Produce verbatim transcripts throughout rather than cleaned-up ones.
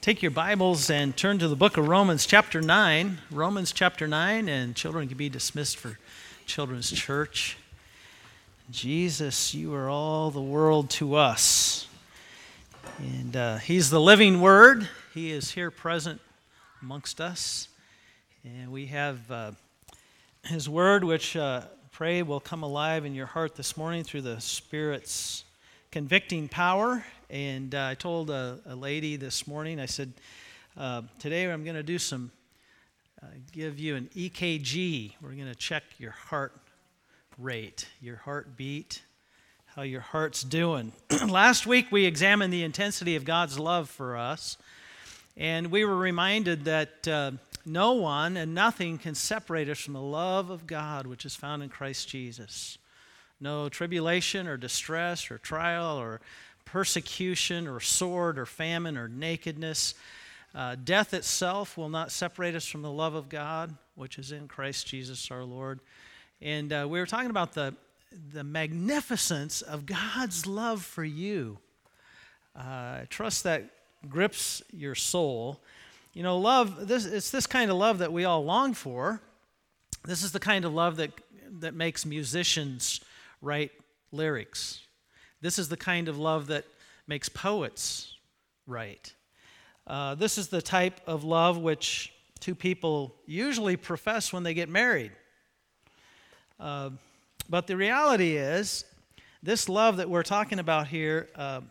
Take your Bibles and turn to the book of Romans chapter nine. Romans chapter nine, and children can be dismissed for children's church. Jesus, you are all the world to us. And uh, he's the living word. He is here present amongst us. And we have uh, his word, which uh, pray will come alive in your heart this morning through the Spirit's convicting power. And uh, I told a, a lady this morning, I said, uh, today I'm going to do some, uh, give you an E K G. We're going to check your heart rate, your heartbeat, how your heart's doing. Last week we examined the intensity of God's love for us, and we were reminded that uh, no one and nothing can separate us from the love of God which is found in Christ Jesus. No tribulation or distress or trial or persecution or sword or famine or nakedness. Uh, death itself will not separate us from the love of God, which is in Christ Jesus our Lord. And uh, we were talking about the, the magnificence of God's love for you. Uh, I trust that grips your soul. You know, love, this, it's this kind of love that we all long for. This is the kind of love that, that makes musicians write lyrics. This is the kind of love that makes poets write. Uh, this is the type of love which two people usually profess when they get married. Uh, but the reality is, this love that we're talking about here, uh,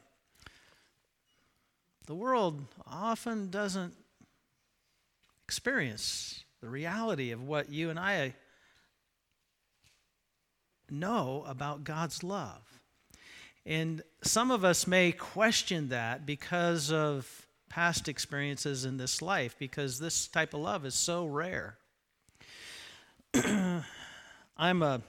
the world often doesn't experience the reality of what you and I know about God's love. And some of us may question that because of past experiences in this life, because this type of love is so rare. I'm a,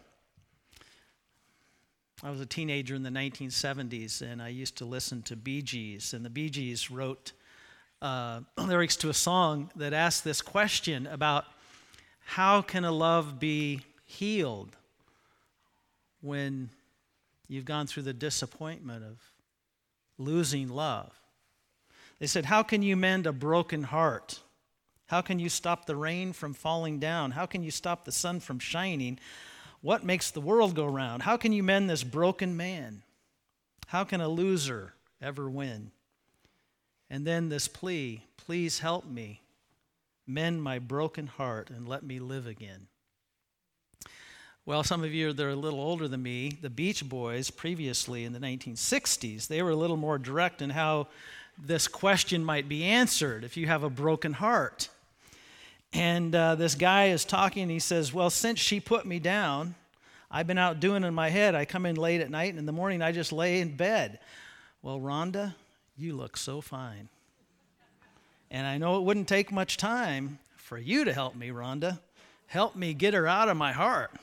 I was a teenager in the nineteen seventies, and I used to listen to Bee Gees, and the Bee Gees wrote uh, lyrics to a song that asked this question about how can a love be healed when you've gone through the disappointment of losing love. They said, how can you mend a broken heart? How can you stop the rain from falling down? How can you stop the sun from shining? What makes the world go round? How can you mend this broken man? How can a loser ever win? And then this plea, please help me mend my broken heart and let me live again. Well, some of you that are a little older than me, the Beach Boys previously in the nineteen sixties, they were a little more direct in how this question might be answered if you have a broken heart. And uh, this guy is talking, and he says, well, since she put me down, I've been out doing in my head. I come in late at night, and in the morning I just lay in bed. Well, Rhonda, you look so fine. And I know it wouldn't take much time for you to help me, Rhonda. Help me get her out of my heart.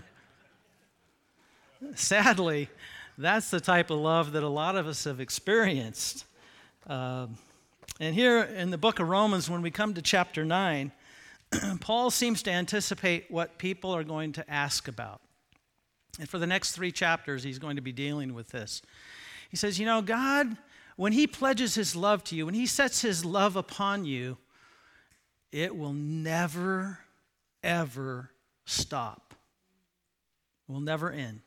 Sadly, that's the type of love that a lot of us have experienced. Uh, and here in the book of Romans, when we come to chapter nine, Paul seems to anticipate what people are going to ask about. And for the next three chapters, he's going to be dealing with this. He says, you know, God, when he pledges his love to you, when he sets his love upon you, it will never ever stop. Will never end.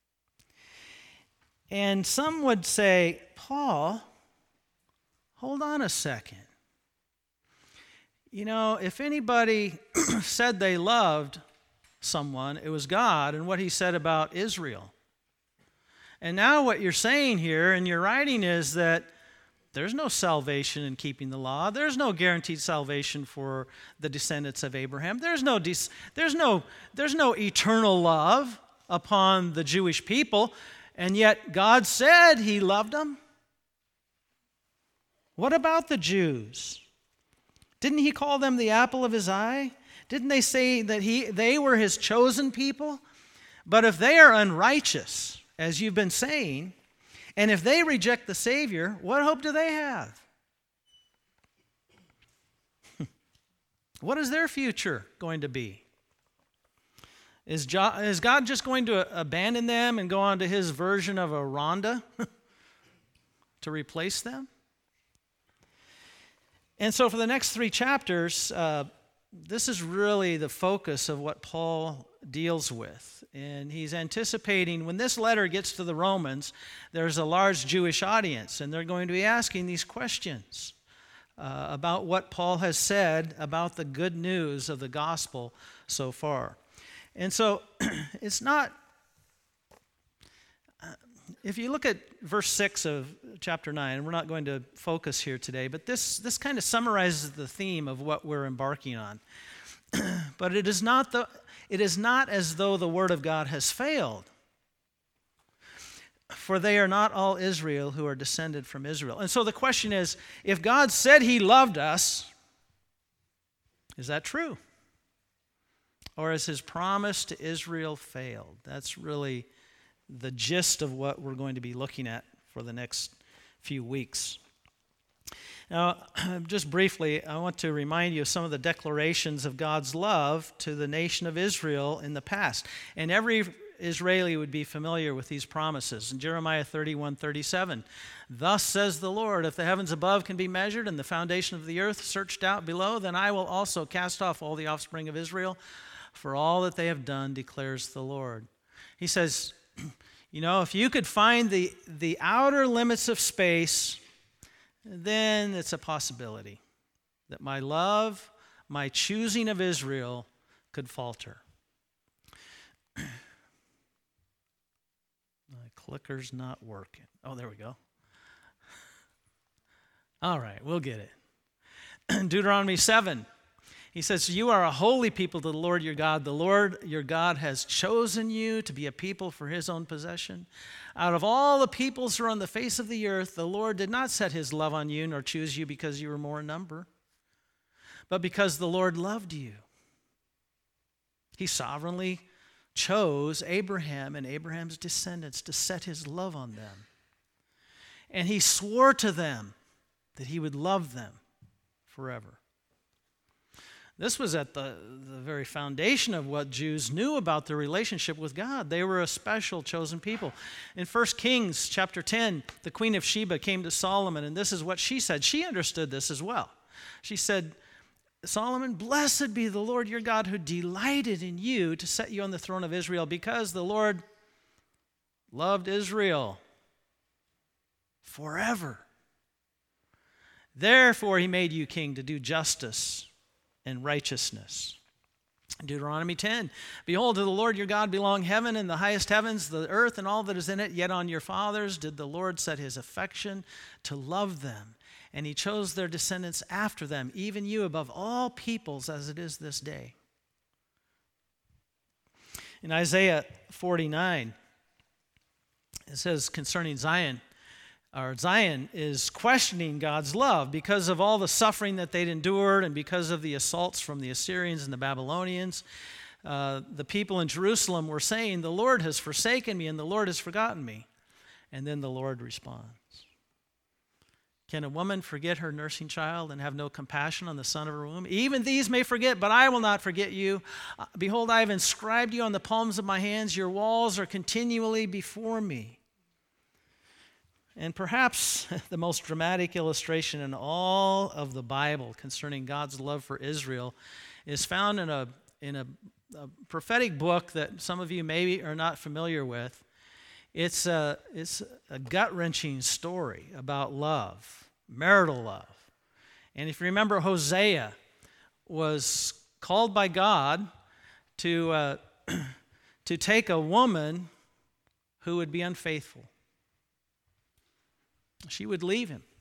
And some would say, Paul, hold on a second. You know, if anybody said they loved someone, it was God and what he said about Israel. And now what you're saying here in your writing is that there's no salvation in keeping the law. There's no guaranteed salvation for the descendants of Abraham. There's no, de- there's no, there's no eternal love upon the Jewish people, and yet God said he loved them. What about the Jews? Didn't he call them the apple of his eye? Didn't they say that he, they were his chosen people? But if they are unrighteous, as you've been saying, and if they reject the Savior, what hope do they have? What is their future going to be? Is, jo- is God just going to abandon them and go on to his version of a Rhonda to replace them? And so for the next three chapters, uh, this is really the focus of what Paul deals with. And he's anticipating when this letter gets to the Romans, there's a large Jewish audience, and they're going to be asking these questions uh, about what Paul has said about the good news of the gospel so far. And so it's not, uh, if you look at verse six of chapter nine, and we're not going to focus here today, but this, this kind of summarizes the theme of what we're embarking on. But it is not the, it is not as though the word of God has failed. For they are not all Israel who are descended from Israel. And so the question is, if God said he loved us, is that true? Or has his promise to Israel failed? That's really the gist of what we're going to be looking at for the next few weeks. Now, just briefly, I want to remind you of some of the declarations of God's love to the nation of Israel in the past. And every Israeli would be familiar with these promises. In Jeremiah thirty-one thirty-seven, thus says the Lord, if the heavens above can be measured and the foundation of the earth searched out below, then I will also cast off all the offspring of Israel for all that they have done, declares the Lord. He says, you know, if you could find the, the outer limits of space, then it's a possibility that my love, my choosing of Israel could falter. My clicker's not working. Oh, there we go. All right, we'll get it. Deuteronomy seven. He says, you are a holy people to the Lord your God. The Lord your God has chosen you to be a people for his own possession. Out of all the peoples who are on the face of the earth, the Lord did not set his love on you nor choose you because you were more in number, but because the Lord loved you. He sovereignly chose Abraham and Abraham's descendants to set his love on them. And he swore to them that he would love them forever. This was at the, the very foundation of what Jews knew about their relationship with God. They were a special chosen people. In First Kings chapter ten, the Queen of Sheba came to Solomon, and this is what she said. She understood this as well. She said, Solomon, blessed be the Lord your God who delighted in you to set you on the throne of Israel, because the Lord loved Israel forever. Therefore he made you king to do justice and righteousness. Deuteronomy ten, behold, to the Lord your God belong heaven and the highest heavens, the earth and all that is in it. Yet on your fathers did the Lord set his affection to love them, and he chose their descendants after them, even you above all peoples as it is this day. In Isaiah forty-nine, it says concerning Zion, or Zion is questioning God's love because of all the suffering that they'd endured and because of the assaults from the Assyrians and the Babylonians. Uh, the people in Jerusalem were saying, the Lord has forsaken me and the Lord has forgotten me. And then the Lord responds. Can a woman forget her nursing child and have no compassion on the son of her womb? Even these may forget, but I will not forget you. Uh, behold, I have inscribed you on the palms of my hands. Your walls are continually before me. And perhaps the most dramatic illustration in all of the Bible concerning God's love for Israel is found in a, in a, a prophetic book that some of you maybe are not familiar with. It's a, it's a gut-wrenching story about love, marital love. And if you remember, Hosea was called by God to, uh, to take a woman who would be unfaithful. She would leave him.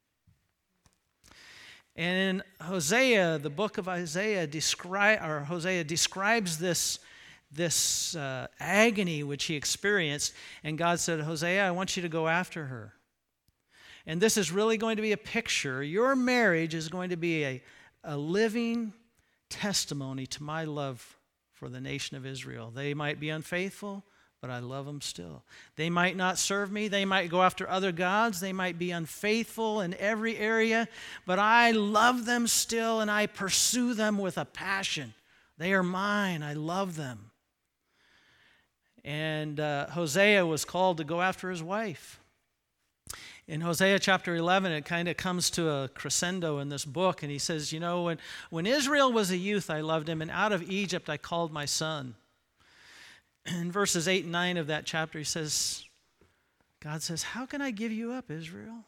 And in Hosea, the book of Isaiah describe, or Hosea describes this, this uh, agony which he experienced. And God said, Hosea, I want you to go after her. And this is really going to be a picture. Your marriage is going to be a, a living testimony to my love for the nation of Israel. They might be unfaithful, but I love them still. They might not serve me. They might go after other gods. They might be unfaithful in every area, but I love them still, and I pursue them with a passion. They are mine. I love them. And uh, Hosea was called to go after his wife. In Hosea chapter eleven, it kind of comes to a crescendo in this book, and he says, you know, when, when Israel was a youth, I loved him, and out of Egypt I called my son. In verses eight and nine of that chapter, he says, God says, how can I give you up, Israel?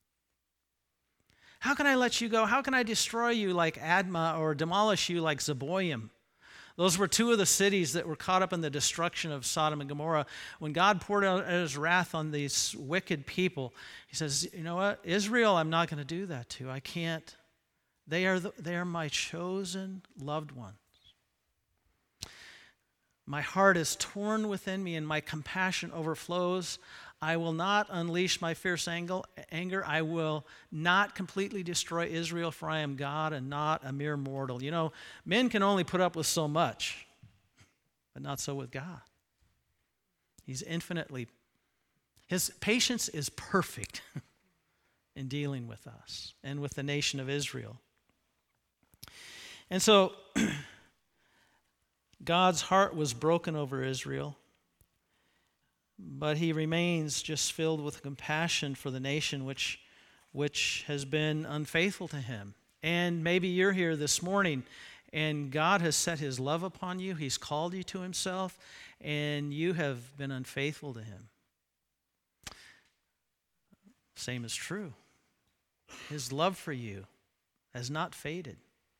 How can I let you go? How can I destroy you like Admah or demolish you like Zeboim? Those were two of the cities that were caught up in the destruction of Sodom and Gomorrah. When God poured out his wrath on these wicked people, he says, you know what? Israel, I'm not going to do that to. I can't. They are, the, they are my chosen loved ones. My heart is torn within me and my compassion overflows. I will not unleash my fierce anger. I will not completely destroy Israel, for I am God and not a mere mortal. You know, men can only put up with so much, but not so with God. He's infinitely, his patience is perfect in dealing with us and with the nation of Israel. And so, God's heart was broken over Israel, but he remains just filled with compassion for the nation which, which has been unfaithful to him. And maybe you're here this morning and God has set his love upon you. He's called you to himself and you have been unfaithful to him. Same is true. His love for you has not faded.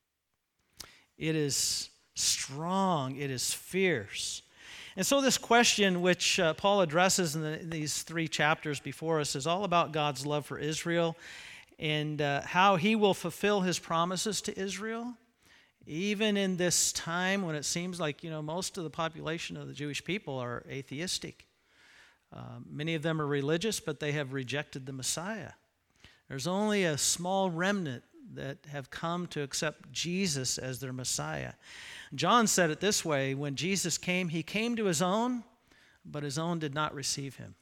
It is strong. It is fierce. And so this question, which uh, Paul addresses in, the, in these three chapters before us, is all about God's love for Israel and uh, how he will fulfill his promises to Israel, even in this time when it seems like, you know, most of the population of the Jewish people are atheistic. Uh, many of them are religious, but they have rejected the Messiah. There's only a small remnant that have come to accept Jesus as their Messiah. John said it this way, when Jesus came, he came to his own, but his own did not receive him.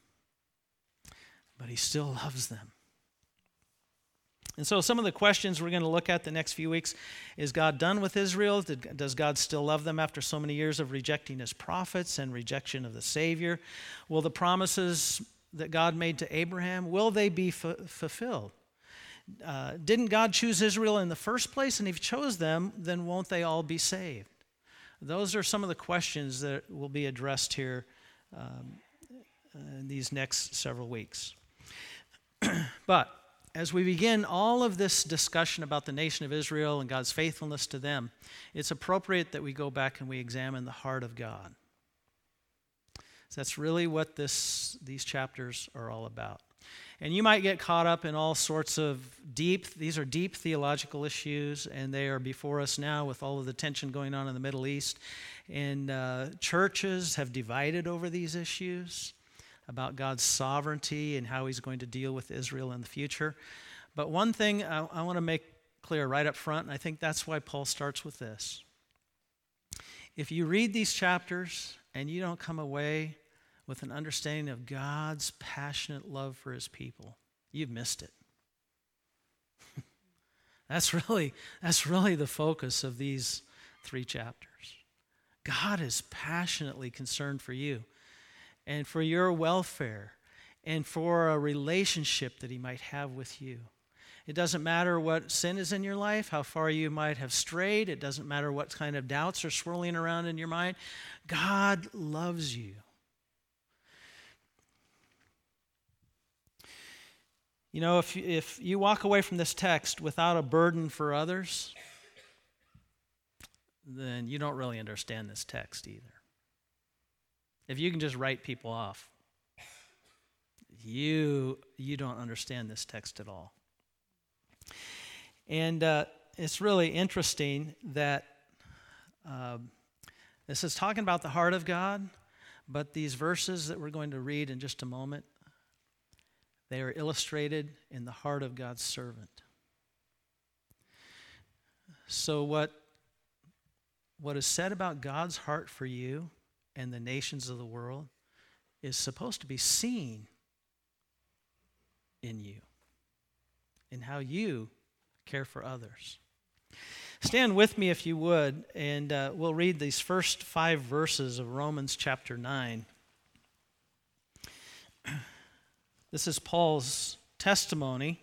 But he still loves them. And so some of the questions we're going to look at the next few weeks, is God done with Israel? Did, does God still love them after so many years of rejecting his prophets and rejection of the Savior? Will the promises that God made to Abraham, will they be f- fulfilled? Uh, didn't God choose Israel in the first place? And if he chose them, then won't they all be saved? Those are some of the questions that will be addressed here um, in these next several weeks. But as we begin all of this discussion about the nation of Israel and God's faithfulness to them, it's appropriate that we go back and we examine the heart of God. So that's really what this, these chapters are all about. And you might get caught up in all sorts of deep, these are deep theological issues, and they are before us now with all of the tension going on in the Middle East. And uh, churches have divided over these issues about God's sovereignty and how he's going to deal with Israel in the future. But one thing I, I want to make clear right up front, and I think that's why Paul starts with this. If you read these chapters and you don't come away with an understanding of God's passionate love for his people, you've missed it. That's really, that's really the focus of these three chapters. God is passionately concerned for you and for your welfare and for a relationship that he might have with you. It doesn't matter what sin is in your life, how far you might have strayed. It doesn't matter what kind of doubts are swirling around in your mind. God loves you. You know, if you, if you walk away from this text without a burden for others, then you don't really understand this text either. If you can just write people off, you you don't understand this text at all. And uh, it's really interesting that um, this is talking about the heart of God, but these verses that we're going to read in just a moment, they are illustrated in the heart of God's servant. So what, what is said about God's heart for you and the nations of the world is supposed to be seen in you, in how you care for others. Stand with me if you would, and uh, we'll read these first five verses of Romans chapter nine. This is Paul's testimony.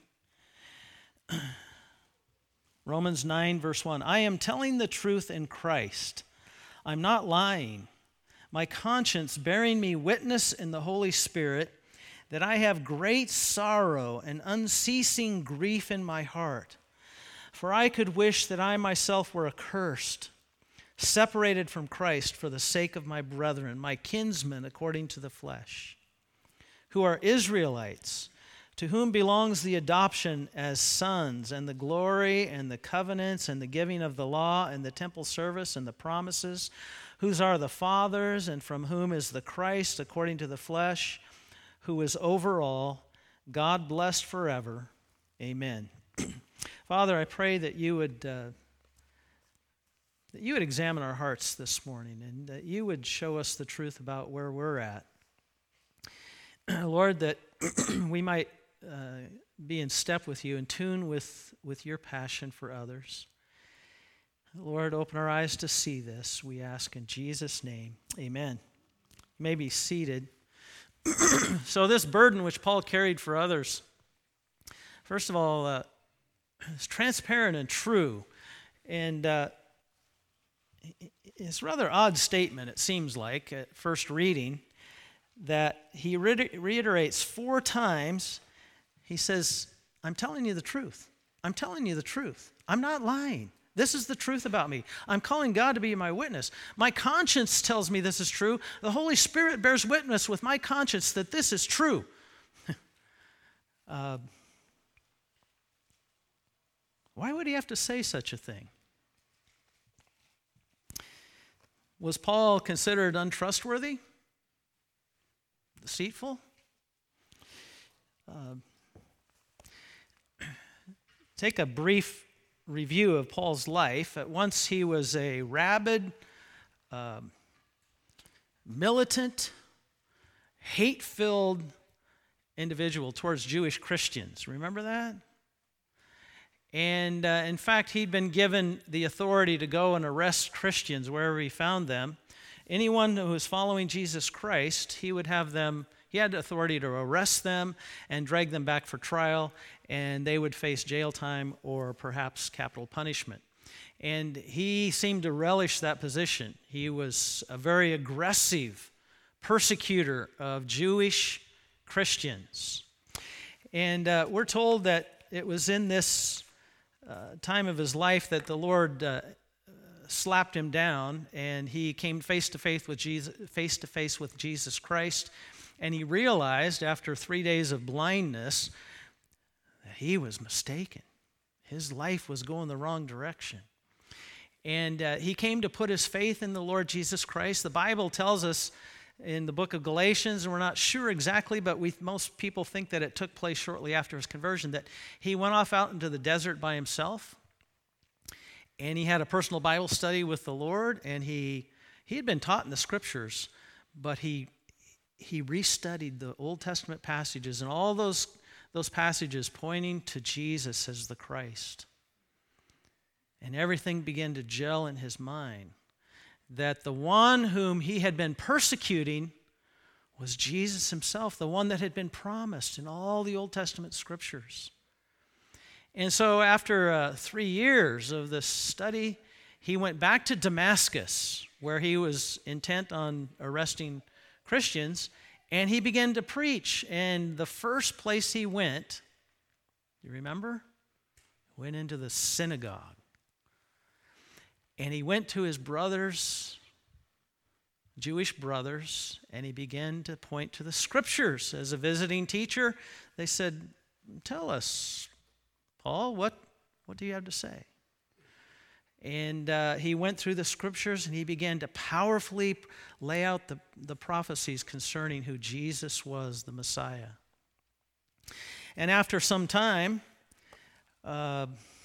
Romans nine, verse one. I am telling the truth in Christ. I'm not lying. My conscience bearing me witness in the Holy Spirit that I have great sorrow and unceasing grief in my heart. For I could wish that I myself were accursed, separated from Christ for the sake of my brethren, my kinsmen according to the flesh, who are Israelites, to whom belongs the adoption as sons, and the glory, and the covenants, and the giving of the law, and the temple service, and the promises, whose are the fathers, and from whom is the Christ, according to the flesh, who is over all, God blessed forever. Amen. Father, I pray that you would uh, that you would examine our hearts this morning, and that you would show us the truth about where we're at. Lord, that we might uh, be in step with you, in tune with, with your passion for others. Lord, open our eyes to see this, we ask in Jesus' name. Amen. You may be seated. So this burden which Paul carried for others, first of all, uh, is transparent and true. And uh, it's a rather odd statement, it seems like, at first reading, that he reiterates four times. He says, I'm telling you the truth. I'm telling you the truth. I'm not lying. This is the truth about me. I'm calling God to be my witness. My conscience tells me this is true. The Holy Spirit bears witness with my conscience that this is true. uh, why would he have to say such a thing? Was Paul considered untrustworthy? Deceitful? Uh, take a brief review of Paul's life. At once he was a rabid, uh, militant, hate-filled individual towards Jewish Christians. Remember that? And uh, in fact, he'd been given the authority to go and arrest Christians wherever he found them. Anyone who was following Jesus Christ, he would have them, he had the authority to arrest them and drag them back for trial, and they would face jail time or perhaps capital punishment. And he seemed to relish that position. He was a very aggressive persecutor of Jewish Christians. And uh, we're told that it was in this uh, time of his life that the Lord uh, slapped him down, and he came face to face with Jesus, face to face with Jesus Christ, and he realized after three days of blindness that he was mistaken. His life was going the wrong direction. And uh, he came to put his faith in the Lord Jesus Christ. The Bible tells us in the book of Galatians, and we're not sure exactly, but we most people think that it took place shortly after his conversion, that he went off out into the desert by himself, and he had a personal Bible study with the Lord, and he he had been taught in the Scriptures, but he he restudied the Old Testament passages, and all those those passages pointing to Jesus as the Christ. And everything began to gel in his mind, that the one whom he had been persecuting was Jesus himself, the one that had been promised in all the Old Testament Scriptures. And so after uh, three years of this study, he went back to Damascus, where he was intent on arresting Christians, and he began to preach. And the first place he went, you remember? Went into the synagogue. And he went to his brothers, Jewish brothers, and he began to point to the Scriptures. As a visiting teacher, they said, tell us, Paul, what, what do you have to say? And uh, he went through the Scriptures, and he began to powerfully lay out the, the prophecies concerning who Jesus was, the Messiah. And after some time, uh,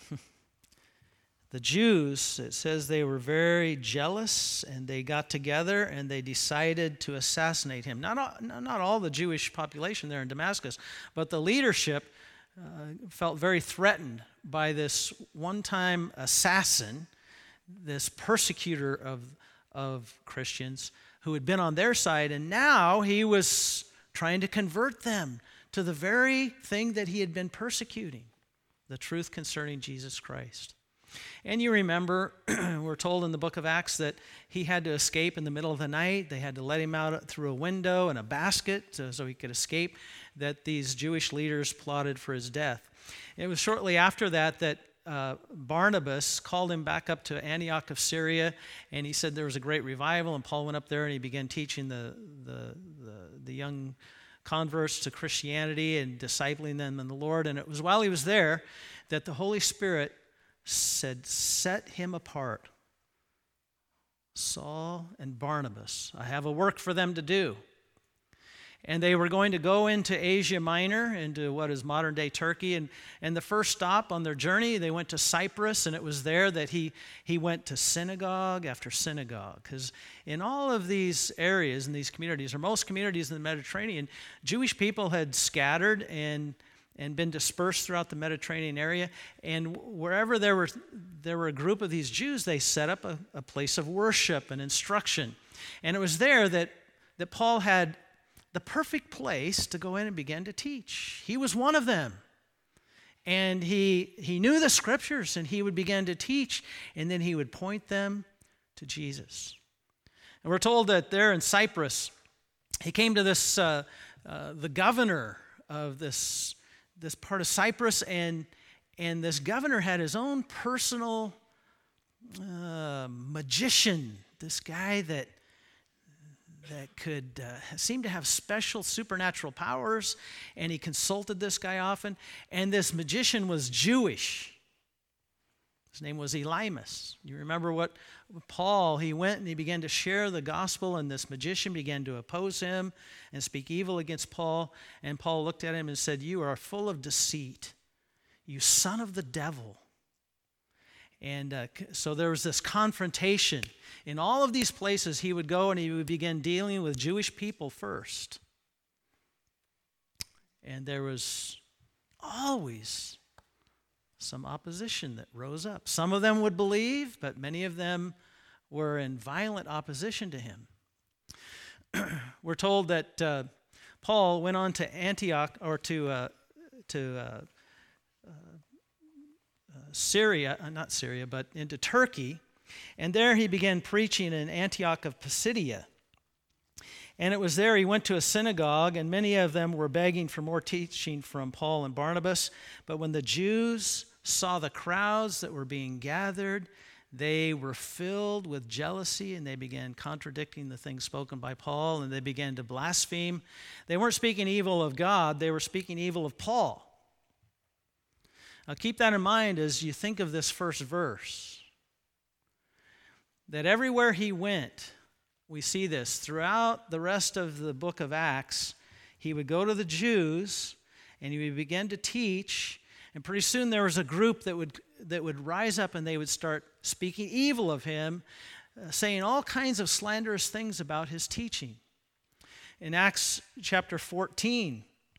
the Jews, it says they were very jealous, and they got together and they decided to assassinate him. Not all, not all the Jewish population there in Damascus, but the leadership uh, felt very threatened by this one-time assassin, this persecutor of, of Christians who had been on their side, and now he was trying to convert them to the very thing that he had been persecuting, the truth concerning Jesus Christ. And you remember, we're told in the book of Acts that he had to escape in the middle of the night. They had to let him out through a window in a basket so, so he could escape, that these Jewish leaders plotted for his death. It was shortly after that that uh, Barnabas called him back up to Antioch of Syria, and he said there was a great revival, and Paul went up there and he began teaching the, the, the, the young converts to Christianity and discipling them in the Lord. And it was while he was there that the Holy Spirit said, set him apart, Saul and Barnabas. I have a work for them to do. And they were going to go into Asia Minor, into what is modern-day Turkey. And, and the first stop on their journey, they went to Cyprus, and it was there that he, he went to synagogue after synagogue. Because in all of these areas, in these communities, or most communities in the Mediterranean, Jewish people had scattered and and been dispersed throughout the Mediterranean area. And wherever there were there were a group of these Jews, they set up a, a place of worship and instruction. And it was there that, that Paul had the perfect place to go in and begin to teach. He was one of them. And he, he knew the scriptures, and he would begin to teach, and then he would point them to Jesus. And we're told that there in Cyprus, he came to this, uh, uh, the governor of this this part of Cyprus, and and this governor had his own personal uh, magician, this guy that that could uh, seem to have special supernatural powers, and he consulted this guy often, and this magician was Jewish. His name was Elymas. You remember what Paul, he went and he began to share the gospel, and this magician began to oppose him and speak evil against Paul. And Paul looked at him and said, you are full of deceit, you son of the devil. And uh, so there was this confrontation. In all of these places, he would go and he would begin dealing with Jewish people first. And there was always some opposition that rose up. Some of them would believe, but many of them were in violent opposition to him. We're told that uh, Paul went on to Antioch, or to uh, to uh, uh, uh, Syria, uh, not Syria, but into Turkey, and there he began preaching in Antioch of Pisidia. And it was there he went to a synagogue, and many of them were begging for more teaching from Paul and Barnabas. But when the Jews saw the crowds that were being gathered, they were filled with jealousy, and they began contradicting the things spoken by Paul, and they began to blaspheme. They weren't speaking evil of God, they were speaking evil of Paul. Now keep that in mind as you think of this first verse. That everywhere he went, we see this throughout the rest of the book of Acts, he would go to the Jews and he would begin to teach, and pretty soon there was a group that would that would rise up and they would start speaking evil of him, uh, saying all kinds of slanderous things about his teaching. In Acts chapter fourteen,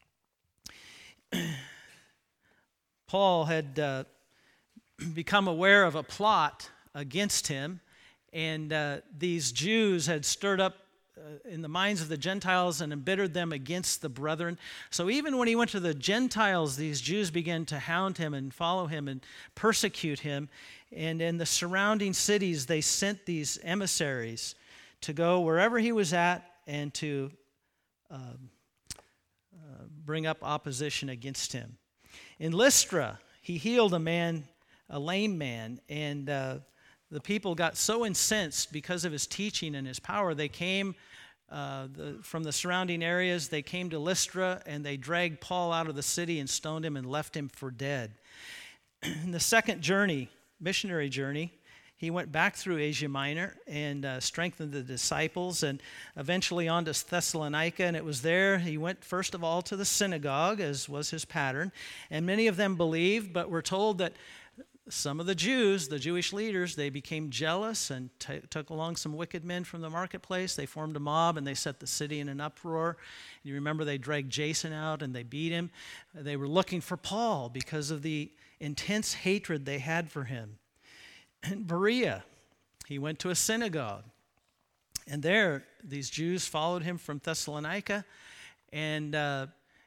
Paul had uh, become aware of a plot against him. And uh, these Jews had stirred up uh, in the minds of the Gentiles and embittered them against the brethren. So even when he went to the Gentiles, these Jews began to hound him and follow him and persecute him. And in the surrounding cities, they sent these emissaries to go wherever he was at and to uh, uh, bring up opposition against him. In Lystra, he healed a man, a lame man, and uh, the people got so incensed because of his teaching and his power. They came uh, the, from the surrounding areas. They came to Lystra, and they dragged Paul out of the city and stoned him and left him for dead. In the second journey, missionary journey, he went back through Asia Minor and uh, strengthened the disciples, and eventually on to Thessalonica. And it was there he went first of all to the synagogue, as was his pattern. And many of them believed, but we're told that some of the Jews, the Jewish leaders, they became jealous and t- took along some wicked men from the marketplace. They formed a mob and they set the city in an uproar. You remember they dragged Jason out and they beat him. They were looking for Paul because of the intense hatred they had for him. In Berea, he went to a synagogue. And there, these Jews followed him from Thessalonica. And uh,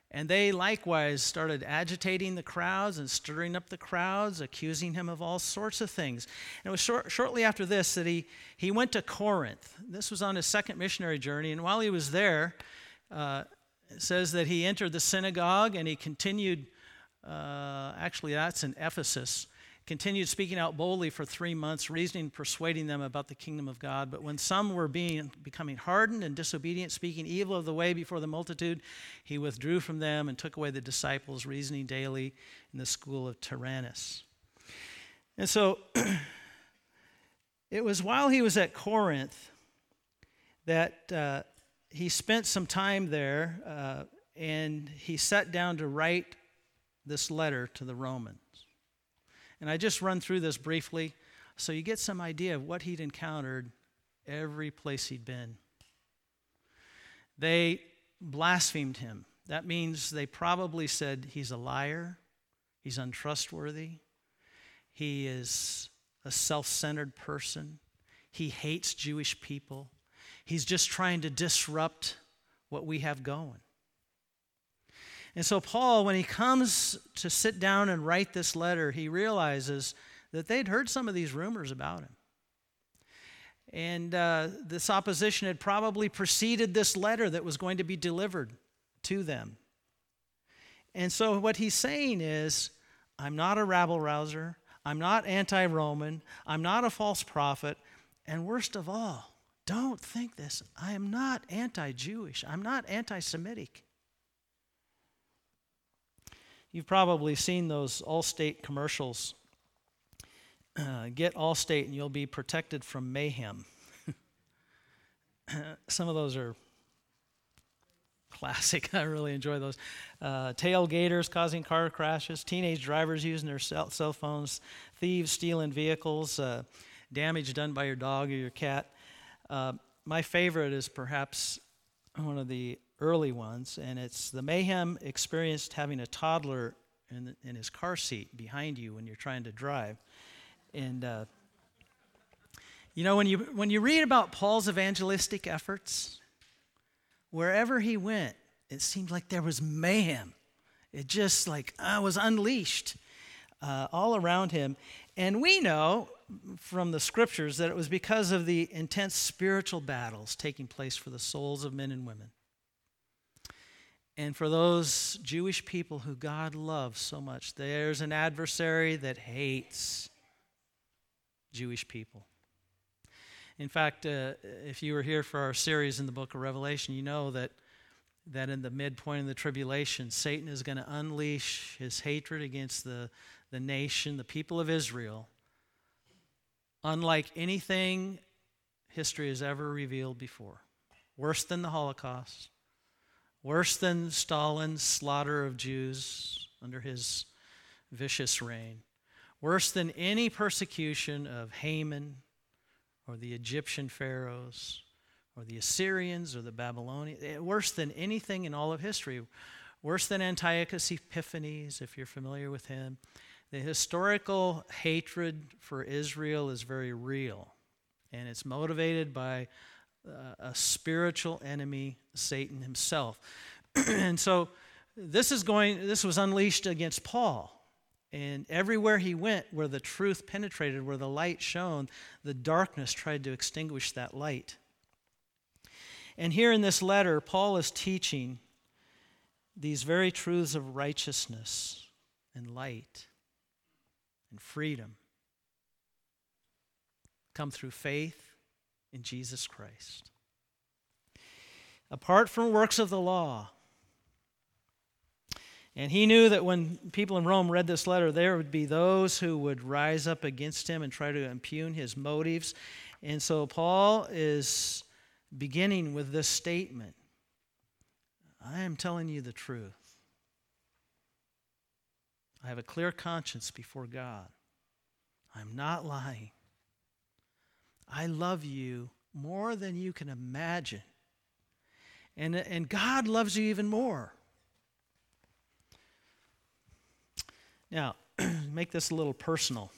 And they likewise started agitating the crowds and stirring up the crowds, accusing him of all sorts of things. And it was short, shortly after this that he, he went to Corinth. This was on his second missionary journey. And while he was there, uh, it says that he entered the synagogue and he continued, uh, actually that's in Ephesus, continued speaking out boldly for three months, reasoning and persuading them about the kingdom of God. But when some were being becoming hardened and disobedient, speaking evil of the way before the multitude, he withdrew from them and took away the disciples, reasoning daily in the school of Tyrannus. And so it was while he was at Corinth that uh, he spent some time there, uh, and he sat down to write this letter to the Romans. And I just run through this briefly so you get some idea of what he'd encountered every place he'd been. They blasphemed him. That means they probably said he's a liar, he's untrustworthy, he is a self-centered person, he hates Jewish people, he's just trying to disrupt what we have going. And so Paul, when he comes to sit down and write this letter, he realizes that they'd heard some of these rumors about him. And uh, this opposition had probably preceded this letter that was going to be delivered to them. And so what he's saying is, I'm not a rabble-rouser, I'm not anti-Roman, I'm not a false prophet, and worst of all, don't think this, I am not anti-Jewish, I'm not anti-Semitic. You've probably seen those Allstate commercials. Uh, get Allstate and you'll be protected from mayhem. Some of those are classic. I really enjoy those. Uh, tailgaters causing car crashes, teenage drivers using their cell, cell phones, thieves stealing vehicles, uh, damage done by your dog or your cat. Uh, my favorite is perhaps one of the early ones, and it's the mayhem experienced having a toddler in, in his car seat behind you when you're trying to drive. And uh, you know, when you when you read about Paul's evangelistic efforts, wherever he went, it seemed like there was mayhem. It just like uh, was unleashed uh, all around him. And we know from the scriptures that it was because of the intense spiritual battles taking place for the souls of men and women. And for those Jewish people who God loves so much, there's an adversary that hates Jewish people. In fact, uh, if you were here for our series in the book of Revelation, you know that, that in the midpoint of the tribulation, Satan is going to unleash his hatred against the, the nation, the people of Israel, unlike anything history has ever revealed before. Worse than the Holocaust. Worse than Stalin's slaughter of Jews under his vicious reign. Worse than any persecution of Haman or the Egyptian pharaohs or the Assyrians or the Babylonians. Worse than anything in all of history. Worse than Antiochus Epiphanes, if you're familiar with him. The historical hatred for Israel is very real, and it's motivated by Uh, a spiritual enemy, Satan himself. And so this is going this was unleashed against Paul. And everywhere he went, where the truth penetrated, where the light shone, the darkness tried to extinguish that light. And here in this letter, Paul is teaching these very truths of righteousness and light and freedom come through faith in Jesus Christ. Apart from works of the law. And he knew that when people in Rome read this letter, there would be those who would rise up against him and try to impugn his motives. And so Paul is beginning with this statement. I am telling you the truth. I have a clear conscience before God. I'm not lying. I love you more than you can imagine. And, and God loves you even more. Now, make this a little personal.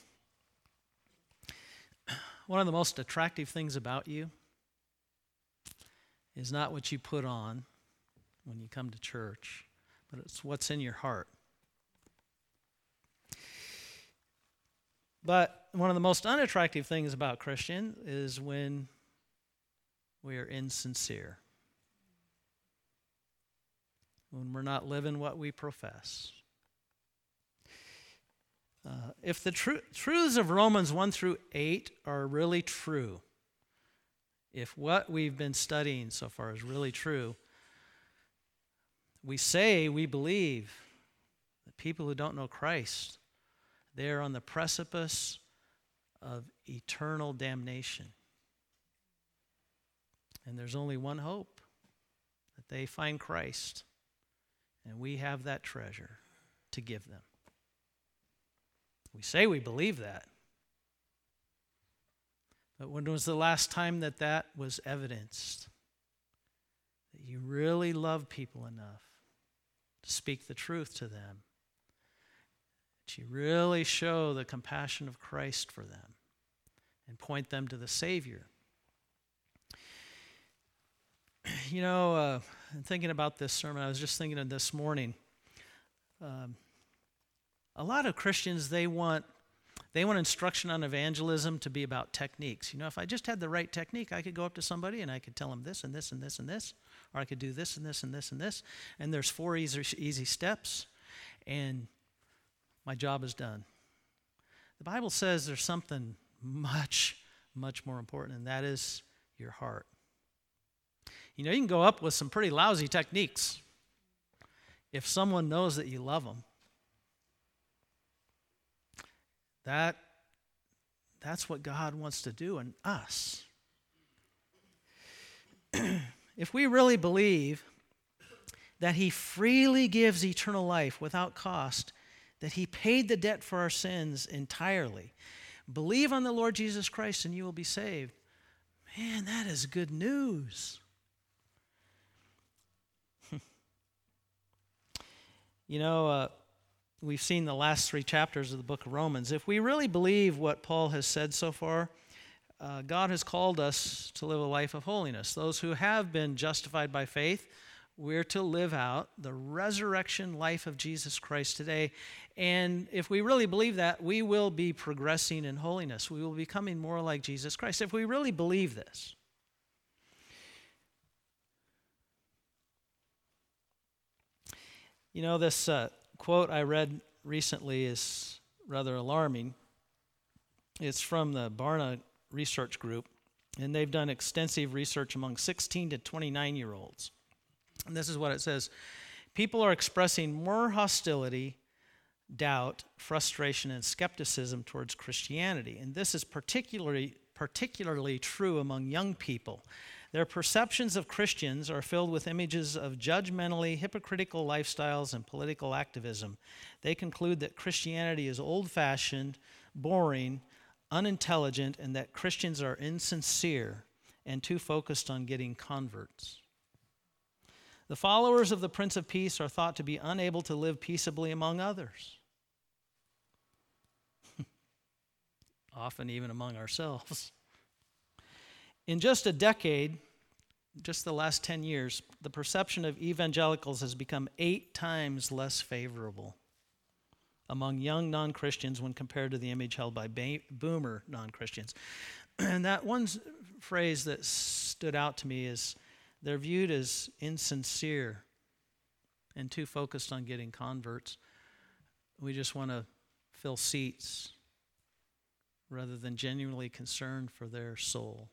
One of the most attractive things about you is not what you put on when you come to church, but it's what's in your heart. But one of the most unattractive things about Christian is when we are insincere, when we're not living what we profess. Uh, if the tr- truths of Romans one through eight are really true, if what we've been studying so far is really true, we say we believe that people who don't know Christ, they are on the precipice of eternal damnation. And there's only one hope, that they find Christ, and we have that treasure to give them. We say we believe that. But when was the last time that that was evidenced? That you really love people enough to speak the truth to them. That you really show the compassion of Christ for them and point them to the Savior. You know, uh, thinking about this sermon, I was just thinking of this morning. Um, a lot of Christians, they want they want instruction on evangelism to be about techniques. You know, if I just had the right technique, I could go up to somebody and I could tell them this and this and this and this, or I could do this and this and this and this, and there's four easy, easy steps, and my job is done. The Bible says there's something much, much more important, and that is your heart. You know, you can go up with some pretty lousy techniques if someone knows that you love them. That, that's what God wants to do in us. If we really believe that He freely gives eternal life without cost, that He paid the debt for our sins entirely, believe on the Lord Jesus Christ and you will be saved. Man, that is good news. You know, uh, we've seen the last three chapters of the book of Romans. If we really believe what Paul has said so far, uh, God has called us to live a life of holiness. Those who have been justified by faith, we're to live out the resurrection life of Jesus Christ today. And if we really believe that, we will be progressing in holiness. We will be becoming more like Jesus Christ. If we really believe this. You know, this uh, quote I read recently is rather alarming. It's from the Barna Research Group, and they've done extensive research among sixteen to twenty-nine-year-olds. And this is what it says. People are expressing more hostility, doubt, frustration, and skepticism towards Christianity. And this is particularly, particularly true among young people. Their perceptions of Christians are filled with images of judgmentally hypocritical lifestyles and political activism. They conclude that Christianity is old-fashioned, boring, unintelligent, and that Christians are insincere and too focused on getting converts. The followers of the Prince of Peace are thought to be unable to live peaceably among others, often even among ourselves. In just a decade, just the last ten years, the perception of evangelicals has become eight times less favorable among young non-Christians when compared to the image held by ba- boomer non-Christians. And that one phrase that stood out to me is they're viewed as insincere and too focused on getting converts. We just want to fill seats rather than genuinely concerned for their soul.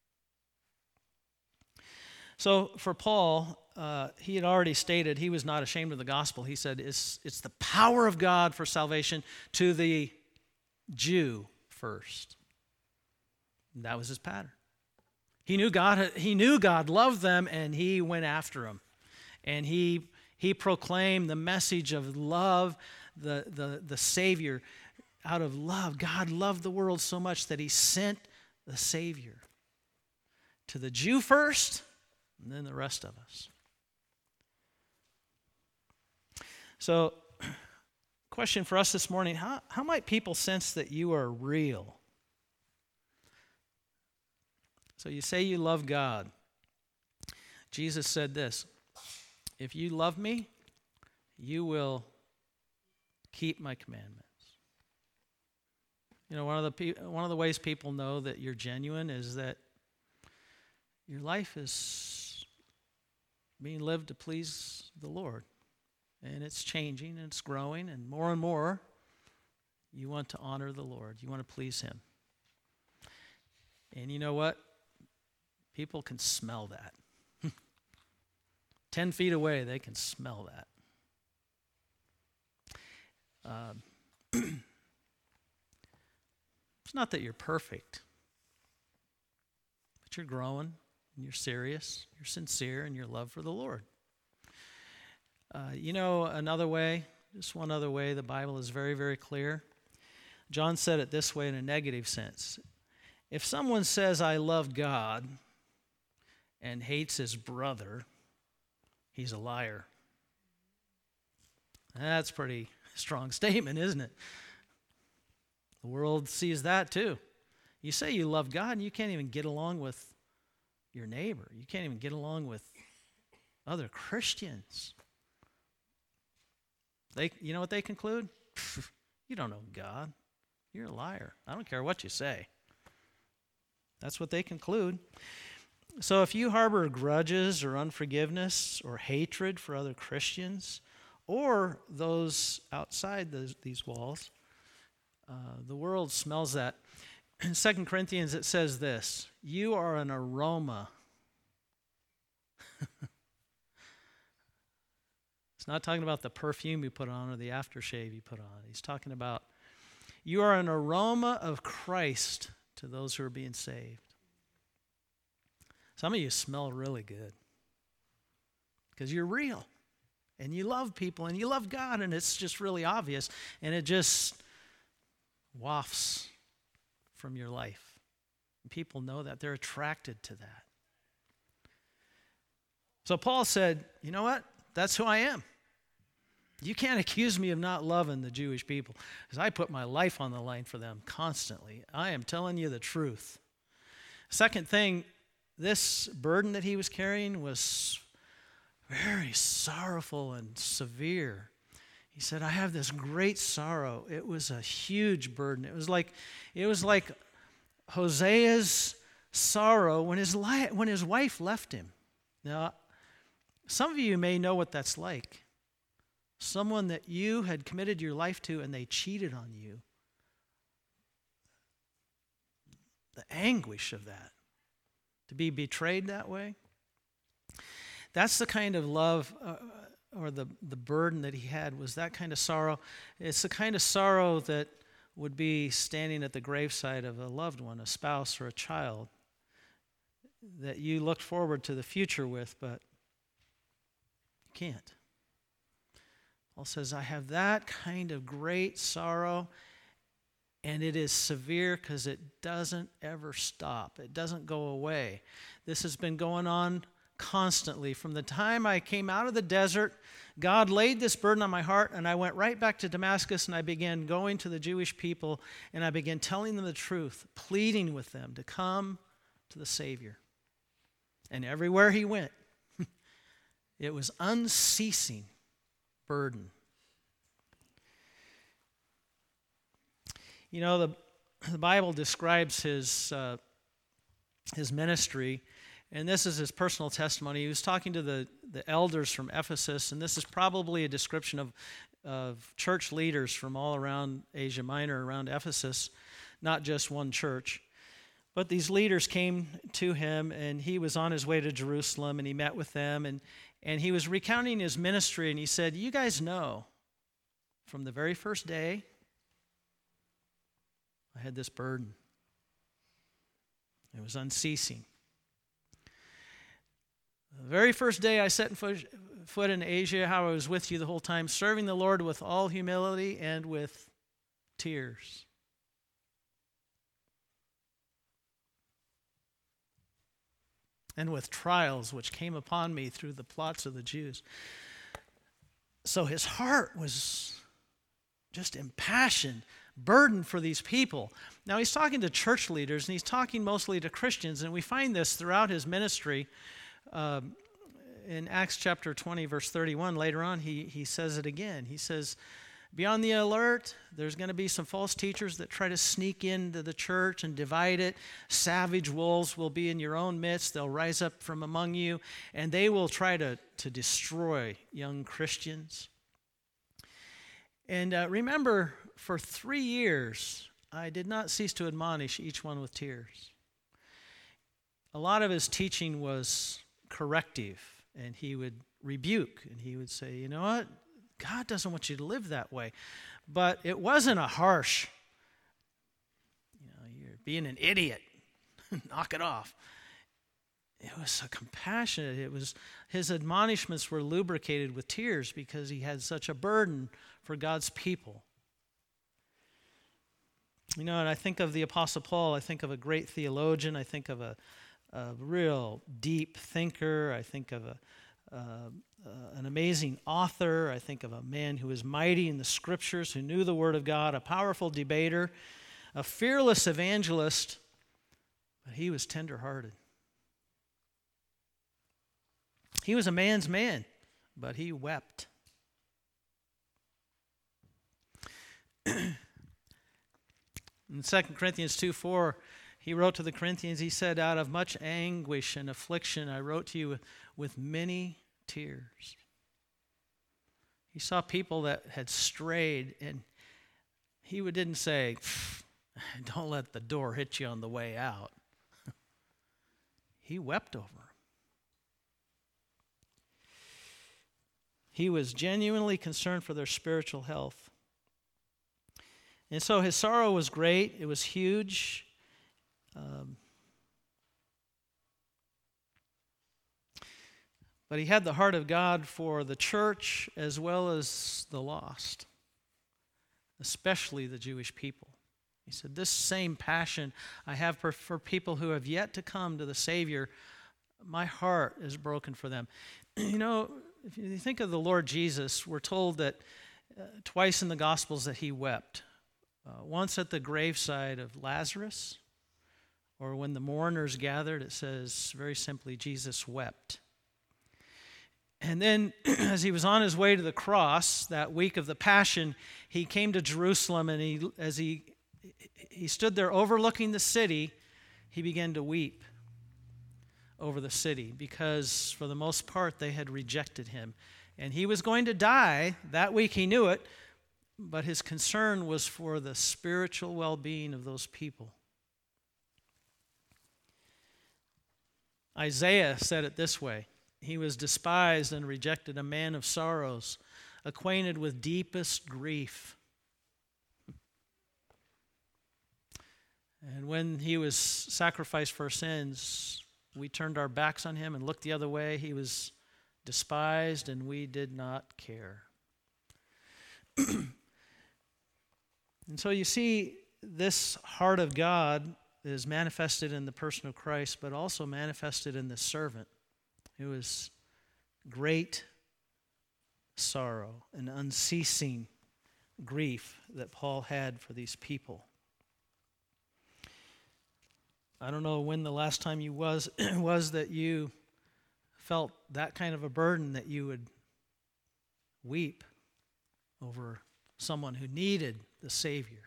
So for Paul, uh, he had already stated he was not ashamed of the gospel. He said it's, it's the power of God for salvation to the Jew first. And that was his pattern. He knew God. He knew God loved them, and he went after them. And he he proclaimed the message of love, the the the Savior, out of love. God loved the world so much that He sent the Savior to the Jew first, and then the rest of us. So, question for us this morning, how, how might people sense that you are real? So you say you love God. Jesus said this, if you love me, you will keep my commandments. You know, one of the pe- one of the ways people know that you're genuine is that your life is being lived to please the Lord. And it's changing and it's growing, and more and more you want to honor the Lord. You want to please Him. And you know what? People can smell that. Ten feet away, they can smell that. Um, it's not that you're perfect, but you're growing, and you're serious, you're sincere in your love for the Lord. Uh, you know, another way, just one other way, the Bible is very, very clear. John said it this way in a negative sense. If someone says, I love God, and hates his brother, he's a liar. That's a pretty strong statement, isn't it? The world sees that too. You say you love God, and you can't even get along with your neighbor. You can't even get along with other Christians. They, you know what they conclude? You don't know God. You're a liar. I don't care what you say. That's what they conclude. So if you harbor grudges or unforgiveness or hatred for other Christians or those outside those, these walls, uh, the world smells that. In Second Corinthians it says this, you are an aroma. It's not talking about the perfume you put on or the aftershave you put on. He's talking about you are an aroma of Christ to those who are being saved. Some of you smell really good because you're real and you love people and you love God, and it's just really obvious, and it just wafts from your life. And people know that. They're attracted to that. So Paul said, you know what? That's who I am. You can't accuse me of not loving the Jewish people because I put my life on the line for them constantly. I am telling you the truth. Second thing, this burden that he was carrying was very sorrowful and severe. He said, I have this great sorrow. It was a huge burden. It was like, it was like Hosea's sorrow when his, li- when his wife left him. Now, some of you may know what that's like. Someone that you had committed your life to and they cheated on you. The anguish of that. To be betrayed that way. That's the kind of love uh, or the, the burden that he had, was that kind of sorrow. It's the kind of sorrow that would be standing at the graveside of a loved one, a spouse or a child, that you looked forward to the future with, but you can't. Paul says, I have that kind of great sorrow, and it is severe because it doesn't ever stop. It doesn't go away. This has been going on constantly. From the time I came out of the desert, God laid this burden on my heart, and I went right back to Damascus, and I began going to the Jewish people, and I began telling them the truth, pleading with them to come to the Savior. And everywhere he went, it was unceasing burden. You know, the, the Bible describes his, uh, his ministry, and this is his personal testimony. He was talking to the, the elders from Ephesus, and this is probably a description of, of church leaders from all around Asia Minor, around Ephesus, not just one church. But these leaders came to him, and he was on his way to Jerusalem, and he met with them, and, and he was recounting his ministry, and he said, you guys know, from the very first day, I had this burden. It was unceasing. The very first day I set foot, foot in Asia, how I was with you the whole time, serving the Lord with all humility and with tears. And with trials which came upon me through the plots of the Jews. So his heart was just impassioned, burdened for these people. Now he's talking to church leaders, and he's talking mostly to Christians, and we find this throughout his ministry. Um, in Acts chapter twenty, verse thirty-one, later on, he, he says it again. He says, be on the alert. There's going to be some false teachers that try to sneak into the church and divide it. Savage wolves will be in your own midst. They'll rise up from among you, and they will try to, to destroy young Christians. And uh, remember, for three years, I did not cease to admonish each one with tears. A lot of his teaching was corrective, and he would rebuke, and he would say, you know what? God doesn't want you to live that way. But it wasn't a harsh, you know, you're being an idiot. Knock it off. It was so compassionate. It was, his admonishments were lubricated with tears because he had such a burden for God's people. You know, and I think of the Apostle Paul. I think of a great theologian. I think of a, a real deep thinker. I think of a Uh, uh, an amazing author. I think of a man who was mighty in the scriptures, who knew the word of God, a powerful debater, a fearless evangelist, but he was tender-hearted. He was a man's man, but he wept. In Second Corinthians two four, he wrote to the Corinthians, he said, out of much anguish and affliction, I wrote to you with, with many tears. He saw people that had strayed, and he didn't say, don't let the door hit you on the way out. He wept over them. He was genuinely concerned for their spiritual health. And so his sorrow was great. It was huge. Um, but he had the heart of God for the church as well as the lost, especially the Jewish people. He said, this same passion I have for, for people who have yet to come to the Savior, my heart is broken for them. You know, if you think of the Lord Jesus, we're told that uh, twice in the Gospels that he wept. Uh, once at the graveside of Lazarus, or when the mourners gathered, it says very simply, Jesus wept. And then as he was on his way to the cross, that week of the Passion, he came to Jerusalem, and he, as he he stood there overlooking the city, he began to weep over the city because for the most part they had rejected him. And he was going to die. That week he knew it, but his concern was for the spiritual well-being of those people. Isaiah said it this way, he was despised and rejected, a man of sorrows, acquainted with deepest grief. And when he was sacrificed for our sins, we turned our backs on him and looked the other way. He was despised, and we did not care. And so you see, this heart of God is manifested in the person of Christ, but also manifested in the servant. It was great sorrow and unceasing grief that Paul had for these people. I don't know when the last time you was was that you felt that kind of a burden that you would weep over someone who needed the Savior.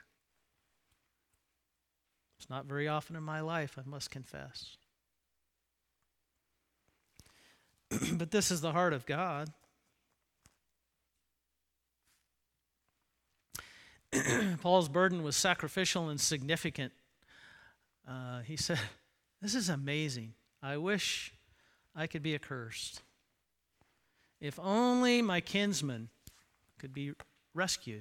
It's not very often in my life, I must confess. But this is the heart of God. Paul's burden was sacrificial and significant. Uh, he said, this is amazing. I wish I could be accursed. If only my kinsmen could be rescued.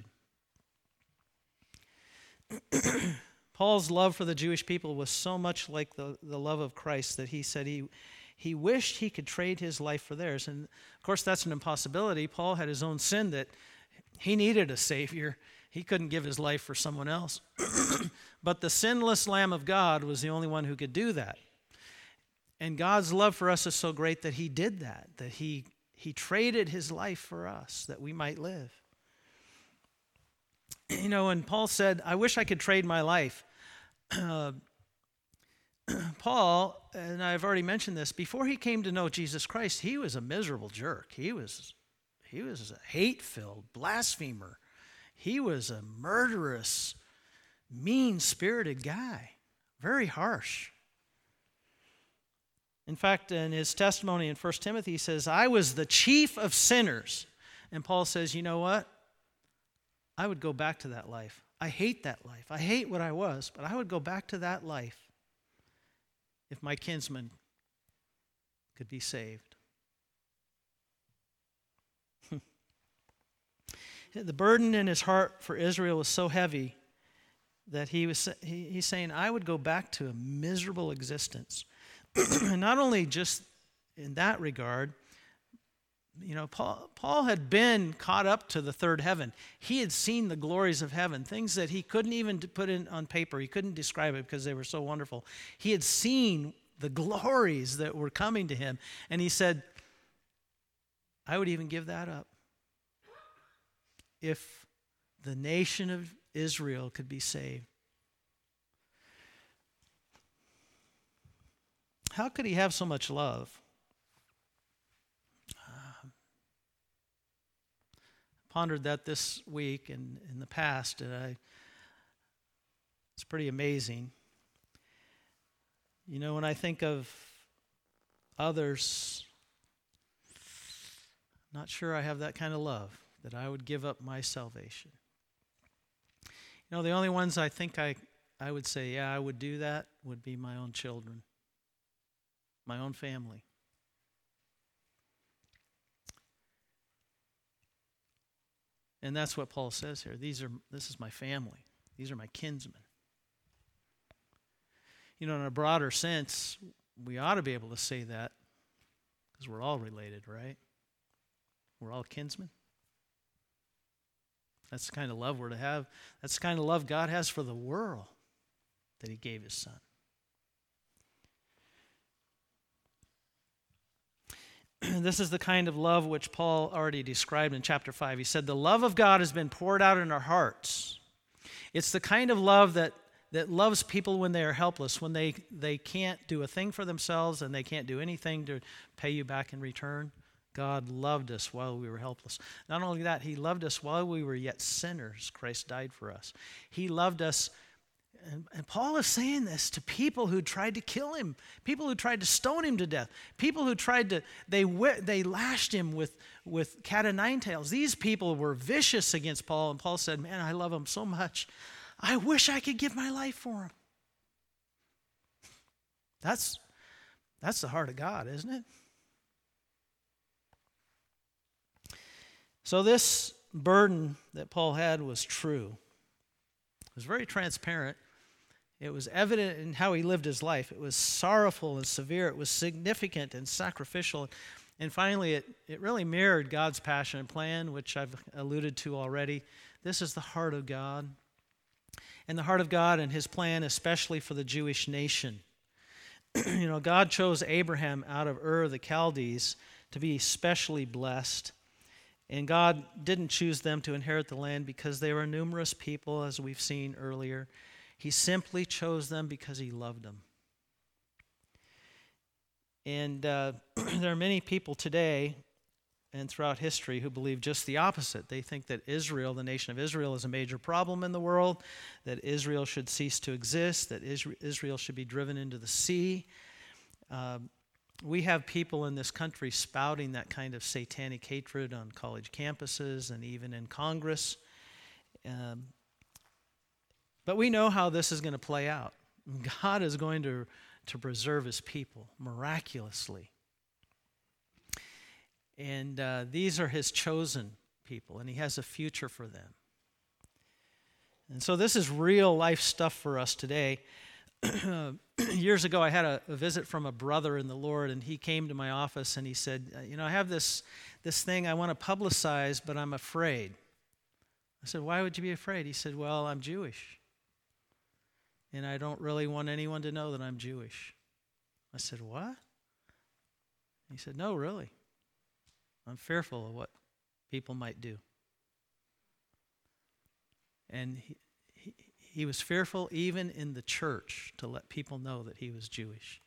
Paul's love for the Jewish people was so much like the, the love of Christ that he said he, he wished he could trade his life for theirs. And of course, that's an impossibility. Paul had his own sin that he needed a Savior. He couldn't give his life for someone else. But the sinless Lamb of God was the only one who could do that. And God's love for us is so great that he did that, that he, he traded his life for us, that we might live. You know, when Paul said, I wish I could trade my life, uh, Paul, and I've already mentioned this, before he came to know Jesus Christ, he was a miserable jerk. He was, he was a hate-filled blasphemer. He was a murderous, mean-spirited guy, very harsh. In fact, in his testimony in First Timothy, he says, I was the chief of sinners. And Paul says, you know what? I would go back to that life. I hate that life. I hate what I was, but I would go back to that life if my kinsman could be saved. The burden in his heart for Israel was so heavy that he was he, he's saying, I would go back to a miserable existence. And not only just in that regard, you know, Paul, Paul had been caught up to the third heaven. He had seen the glories of heaven, things that he couldn't even put in on paper. He couldn't describe it because they were so wonderful. He had seen the glories that were coming to him. And he said, I would even give that up if the nation of Israel could be saved. How could he have so much love? Uh, pondered that this week and in the past, and I, it's pretty amazing. You know, when I think of others, I'm not sure I have that kind of love, that I would give up my salvation. You know, the only ones I think I, I would say, yeah, I would do that, would be my own children, my own family. And that's what Paul says here. These are this is my family. These are my kinsmen. You know, in a broader sense, we ought to be able to say that because we're all related, right? We're all kinsmen. That's the kind of love we're to have. That's the kind of love God has for the world, that he gave his son. This is the kind of love which Paul already described in chapter five. He said, the love of God has been poured out in our hearts. It's the kind of love that, that loves people when they are helpless, when they, they can't do a thing for themselves and they can't do anything to pay you back in return. God loved us while we were helpless. Not only that, he loved us while we were yet sinners. Christ died for us. He loved us. And, and Paul is saying this to people who tried to kill him, people who tried to stone him to death, people who tried to, they they lashed him with, with cat o' nine tails. These people were vicious against Paul, and Paul said, man, I love him so much. I wish I could give my life for him. That's, that's the heart of God, isn't it? So this burden that Paul had was true. It was very transparent. It was evident in how he lived his life. It was sorrowful and severe. It was significant and sacrificial. And finally, it, it really mirrored God's passion and plan, which I've alluded to already. This is the heart of God. And the heart of God and his plan, especially for the Jewish nation. You know, God chose Abraham out of Ur of the Chaldees to be especially blessed. And God didn't choose them to inherit the land because they were a numerous people, as we've seen earlier. He simply chose them because he loved them. And uh, there are many people today and throughout history who believe just the opposite. They think that Israel, the nation of Israel, is a major problem in the world, that Israel should cease to exist, that Israel should be driven into the sea. Uh, We have people in this country spouting that kind of satanic hatred on college campuses and even in Congress. Um, but we know how this is going to play out. God is going to, to preserve his people miraculously. And uh, these are his chosen people, and he has a future for them. And so this is real life stuff for us today. Years ago, I had a, a visit from a brother in the Lord, and he came to my office and he said, you know, I have this, this thing I want to publicize, but I'm afraid. I said, why would you be afraid? He said, well, I'm Jewish, and I don't really want anyone to know that I'm Jewish. I said, what? He said, no, really. I'm fearful of what people might do. And he, he, he was fearful even in the church to let people know that he was Jewish.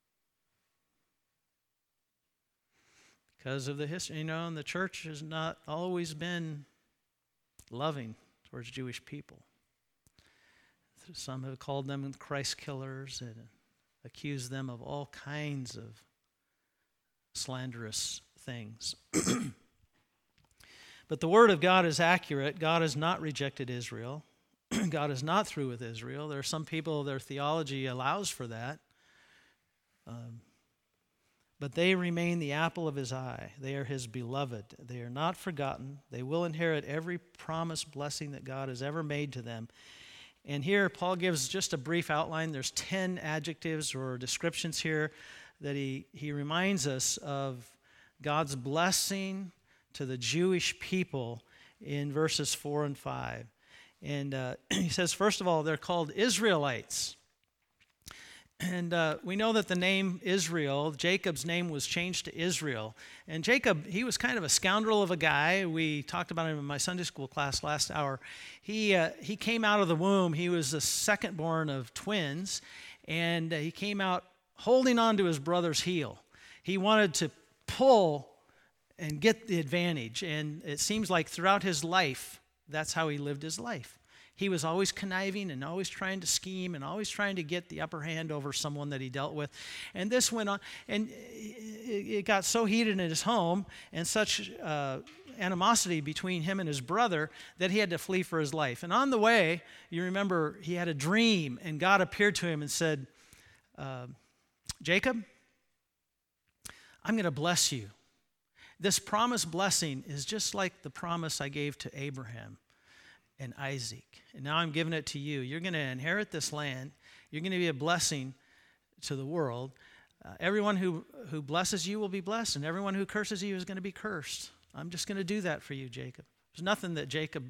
Because of the history, you know, and the church has not always been loving towards Jewish people. Some have called them Christ killers and accused them of all kinds of slanderous things. But the word of God is accurate. God has not rejected Israel. God is not through with Israel. There are some people, their theology allows for that. Um, but they remain the apple of his eye. They are his beloved. They are not forgotten. They will inherit every promised blessing that God has ever made to them. And here Paul gives just a brief outline. There's ten adjectives or descriptions here that he, he reminds us of God's blessing to the Jewish people in verses four and five. And uh, he says, first of all, they're called Israelites. And uh, we know that the name Israel, Jacob's name was changed to Israel. And Jacob, he was kind of a scoundrel of a guy. We talked about him in my Sunday school class last hour. He uh, he came out of the womb. He was the second born of twins. And uh, he came out holding on to his brother's heel. He wanted to pull and get the advantage. And it seems like throughout his life, that's how he lived his life. He was always conniving and always trying to scheme and always trying to get the upper hand over someone that he dealt with. And this went on, and it got so heated in his home and such uh, animosity between him and his brother that he had to flee for his life. And on the way, you remember he had a dream, and God appeared to him and said, uh, Jacob, I'm going to bless you. This promised blessing is just like the promise I gave to Abraham and Isaac. And now I'm giving it to you. You're going to inherit this land. You're going to be a blessing to the world. Uh, everyone who, who blesses you will be blessed, and everyone who curses you is going to be cursed. I'm just going to do that for you, Jacob. There's nothing that Jacob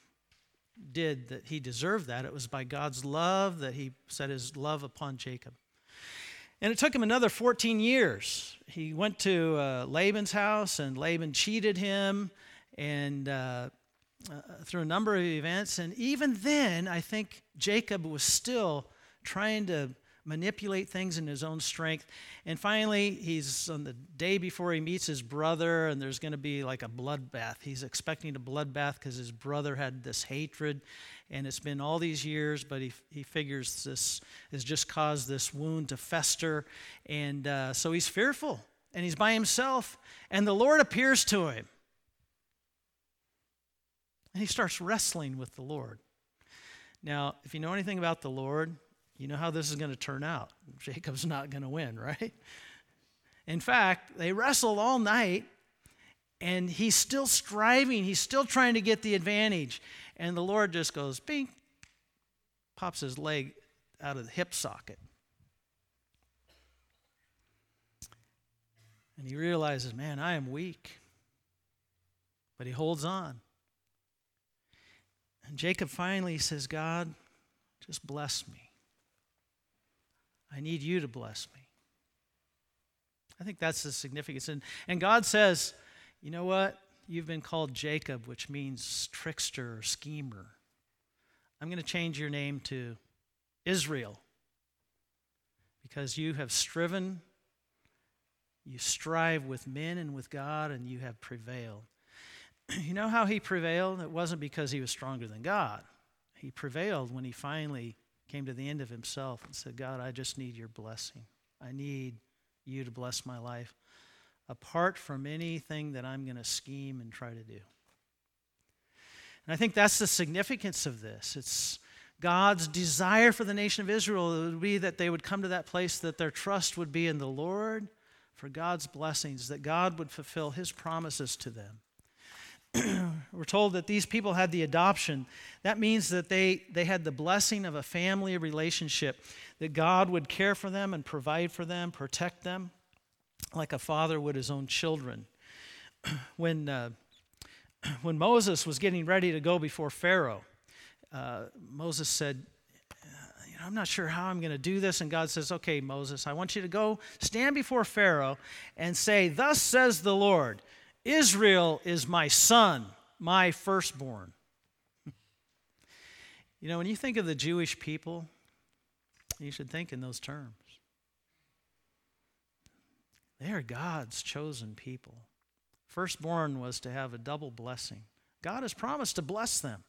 did that he deserved that. It was by God's love that he set his love upon Jacob. And it took him another fourteen years. He went to uh, Laban's house, and Laban cheated him, and uh, uh, through a number of events. And even then, I think Jacob was still trying to manipulate things in his own strength. And finally, he's on the day before he meets his brother, and there's going to be like a bloodbath. He's expecting a bloodbath because his brother had this hatred, and it's been all these years, but he he figures this has just caused this wound to fester, and uh, so he's fearful, and he's by himself, and the Lord appears to him. And he starts wrestling with the Lord. Now, if you know anything about the Lord, you know how this is going to turn out. Jacob's not going to win, right? In fact, they wrestled all night, and he's still striving. He's still trying to get the advantage. And the Lord just goes, bing, pops his leg out of the hip socket. And he realizes, man, I am weak. But he holds on. And Jacob finally says, God, just bless me. I need you to bless me. I think that's the significance. And, and God says, you know what? You've been called Jacob, which means trickster or schemer. I'm going to change your name to Israel because you have striven, you strive with men and with God, and you have prevailed. You know how he prevailed? It wasn't because he was stronger than God. He prevailed when he finally came to the end of himself and said, God, I just need your blessing. I need you to bless my life apart from anything that I'm going to scheme and try to do. And I think that's the significance of this. It's God's desire for the nation of Israel. It would be that they would come to that place that their trust would be in the Lord for God's blessings, that God would fulfill his promises to them. We're told that these people had the adoption. That means that they, they had the blessing of a family relationship, that God would care for them and provide for them, protect them, like a father would his own children. When, uh, when Moses was getting ready to go before Pharaoh, uh, Moses said, you know, I'm not sure how I'm going to do this. And God says, okay, Moses, I want you to go stand before Pharaoh and say, thus says the Lord, Israel is my son, my firstborn. You know, when you think of the Jewish people, you should think in those terms. They are God's chosen people. Firstborn was to have a double blessing. God has promised to bless them.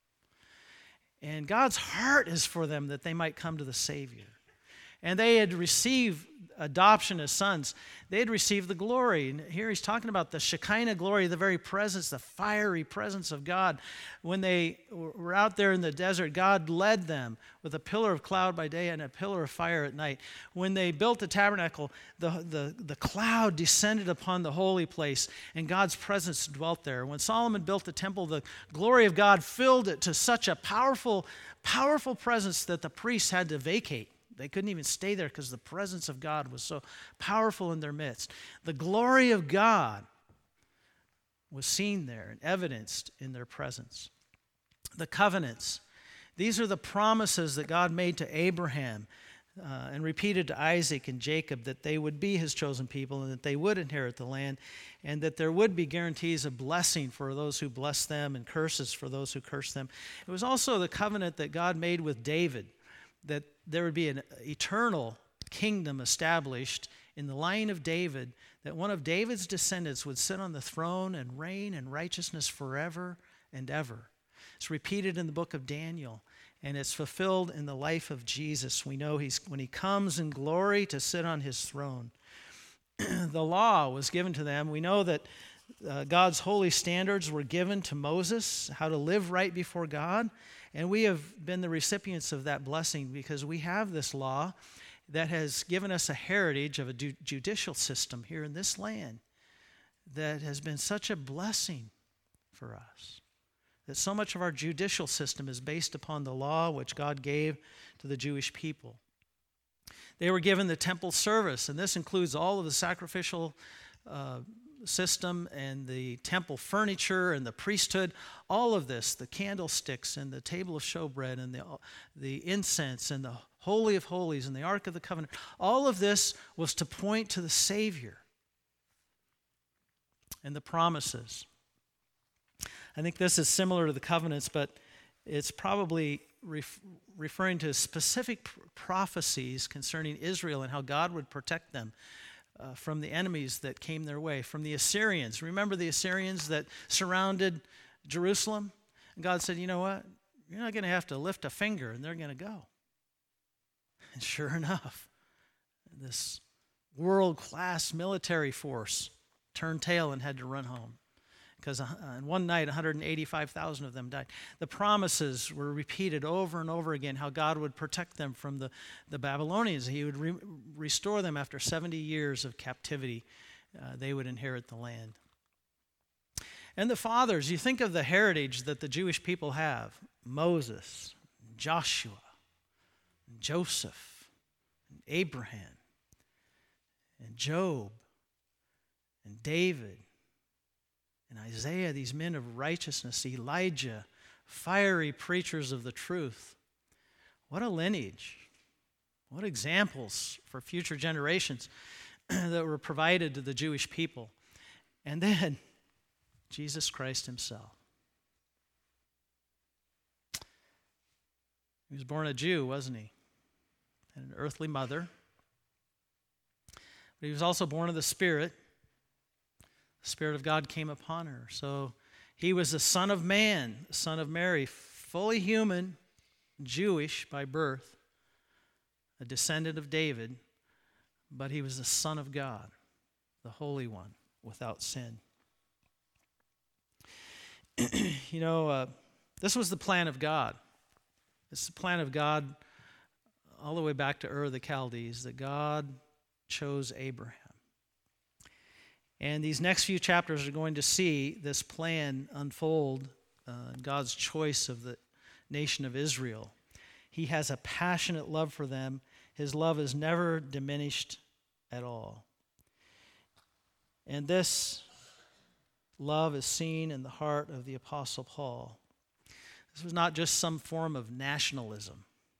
And God's heart is for them that they might come to the Savior. And they had received adoption as sons. They had received the glory. And here he's talking about the Shekinah glory, the very presence, the fiery presence of God. When they were out there in the desert, God led them with a pillar of cloud by day and a pillar of fire at night. When they built the tabernacle, the, the, the cloud descended upon the holy place, and God's presence dwelt there. When Solomon built the temple, the glory of God filled it to such a powerful, powerful presence that the priests had to vacate. They couldn't even stay there because the presence of God was so powerful in their midst. The glory of God was seen there and evidenced in their presence. The covenants. These are the promises that God made to Abraham uh, and repeated to Isaac and Jacob, that they would be his chosen people and that they would inherit the land, and that there would be guarantees of blessing for those who bless them and curses for those who curse them. It was also the covenant that God made with David, that there would be an eternal kingdom established in the line of David, that one of David's descendants would sit on the throne and reign in righteousness forever and ever. It's repeated in the book of Daniel, and it's fulfilled in the life of Jesus. We know he's when he comes in glory to sit on his throne. The law was given to them. We know that uh, God's holy standards were given to Moses, how to live right before God. And we have been the recipients of that blessing because we have this law that has given us a heritage of a judicial system here in this land that has been such a blessing for us. That so much of our judicial system is based upon the law which God gave to the Jewish people. They were given the temple service, and this includes all of the sacrificial uh, system and the temple furniture and the priesthood, all of this, the candlesticks and the table of showbread and the, the incense and the Holy of Holies and the Ark of the Covenant, all of this was to point to the Savior and the promises. I think this is similar to the covenants, but it's probably ref- referring to specific prophecies concerning Israel and how God would protect them Uh, from the enemies that came their way, from the Assyrians. Remember the Assyrians that surrounded Jerusalem? And God said, you know what? You're not going to have to lift a finger, and they're going to go. And sure enough, this world-class military force turned tail and had to run home. Because uh, in one night, one hundred eighty-five thousand of them died. The promises were repeated over and over again, how God would protect them from the, the Babylonians. He would re- restore them after seventy years of captivity. Uh, they would inherit the land. And the fathers, you think of the heritage that the Jewish people have. Moses, Joshua, Joseph, and Abraham, and Job, and David, and Isaiah, these men of righteousness, Elijah, fiery preachers of the truth. What a lineage. What examples for future generations that were provided to the Jewish people. And then Jesus Christ himself. He was born a Jew, wasn't he? And an earthly mother. But he was also born of the Spirit. The Spirit of God came upon her. So he was the Son of Man, Son of Mary, fully human, Jewish by birth, a descendant of David, but he was the Son of God, the Holy One, without sin. You know, uh, this was the plan of God. This is the plan of God all the way back to Ur of the Chaldees, that God chose Abraham. And these next few chapters are going to see this plan unfold, uh, God's choice of the nation of Israel. He has a passionate love for them. His love is never diminished at all. And this love is seen in the heart of the Apostle Paul. This was not just some form of nationalism.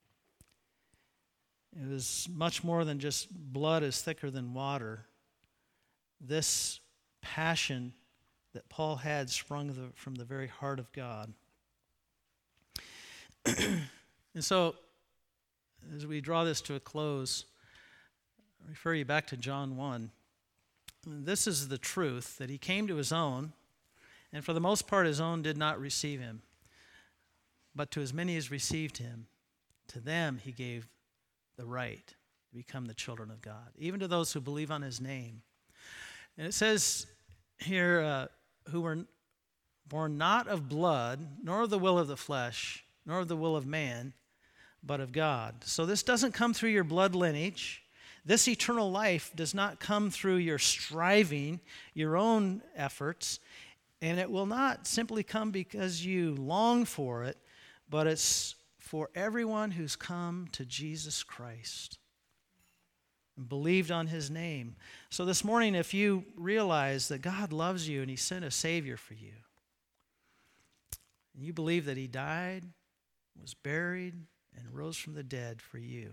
It was much more than just blood is thicker than water. This passion that Paul had sprung the, from the very heart of God. And so, as we draw this to a close, I refer you back to John one. This is the truth, that he came to his own, and for the most part his own did not receive him. But to as many as received him, to them he gave the right to become the children of God, even to those who believe on his name. And it says here, uh, who were born not of blood, nor of the will of the flesh, nor of the will of man, but of God. So this doesn't come through your blood lineage. This eternal life does not come through your striving, your own efforts, and it will not simply come because you long for it, but it's for everyone who's come to Jesus Christ and believed on his name. So this morning, if you realize that God loves you and he sent a Savior for you, and you believe that he died, was buried, and rose from the dead for you,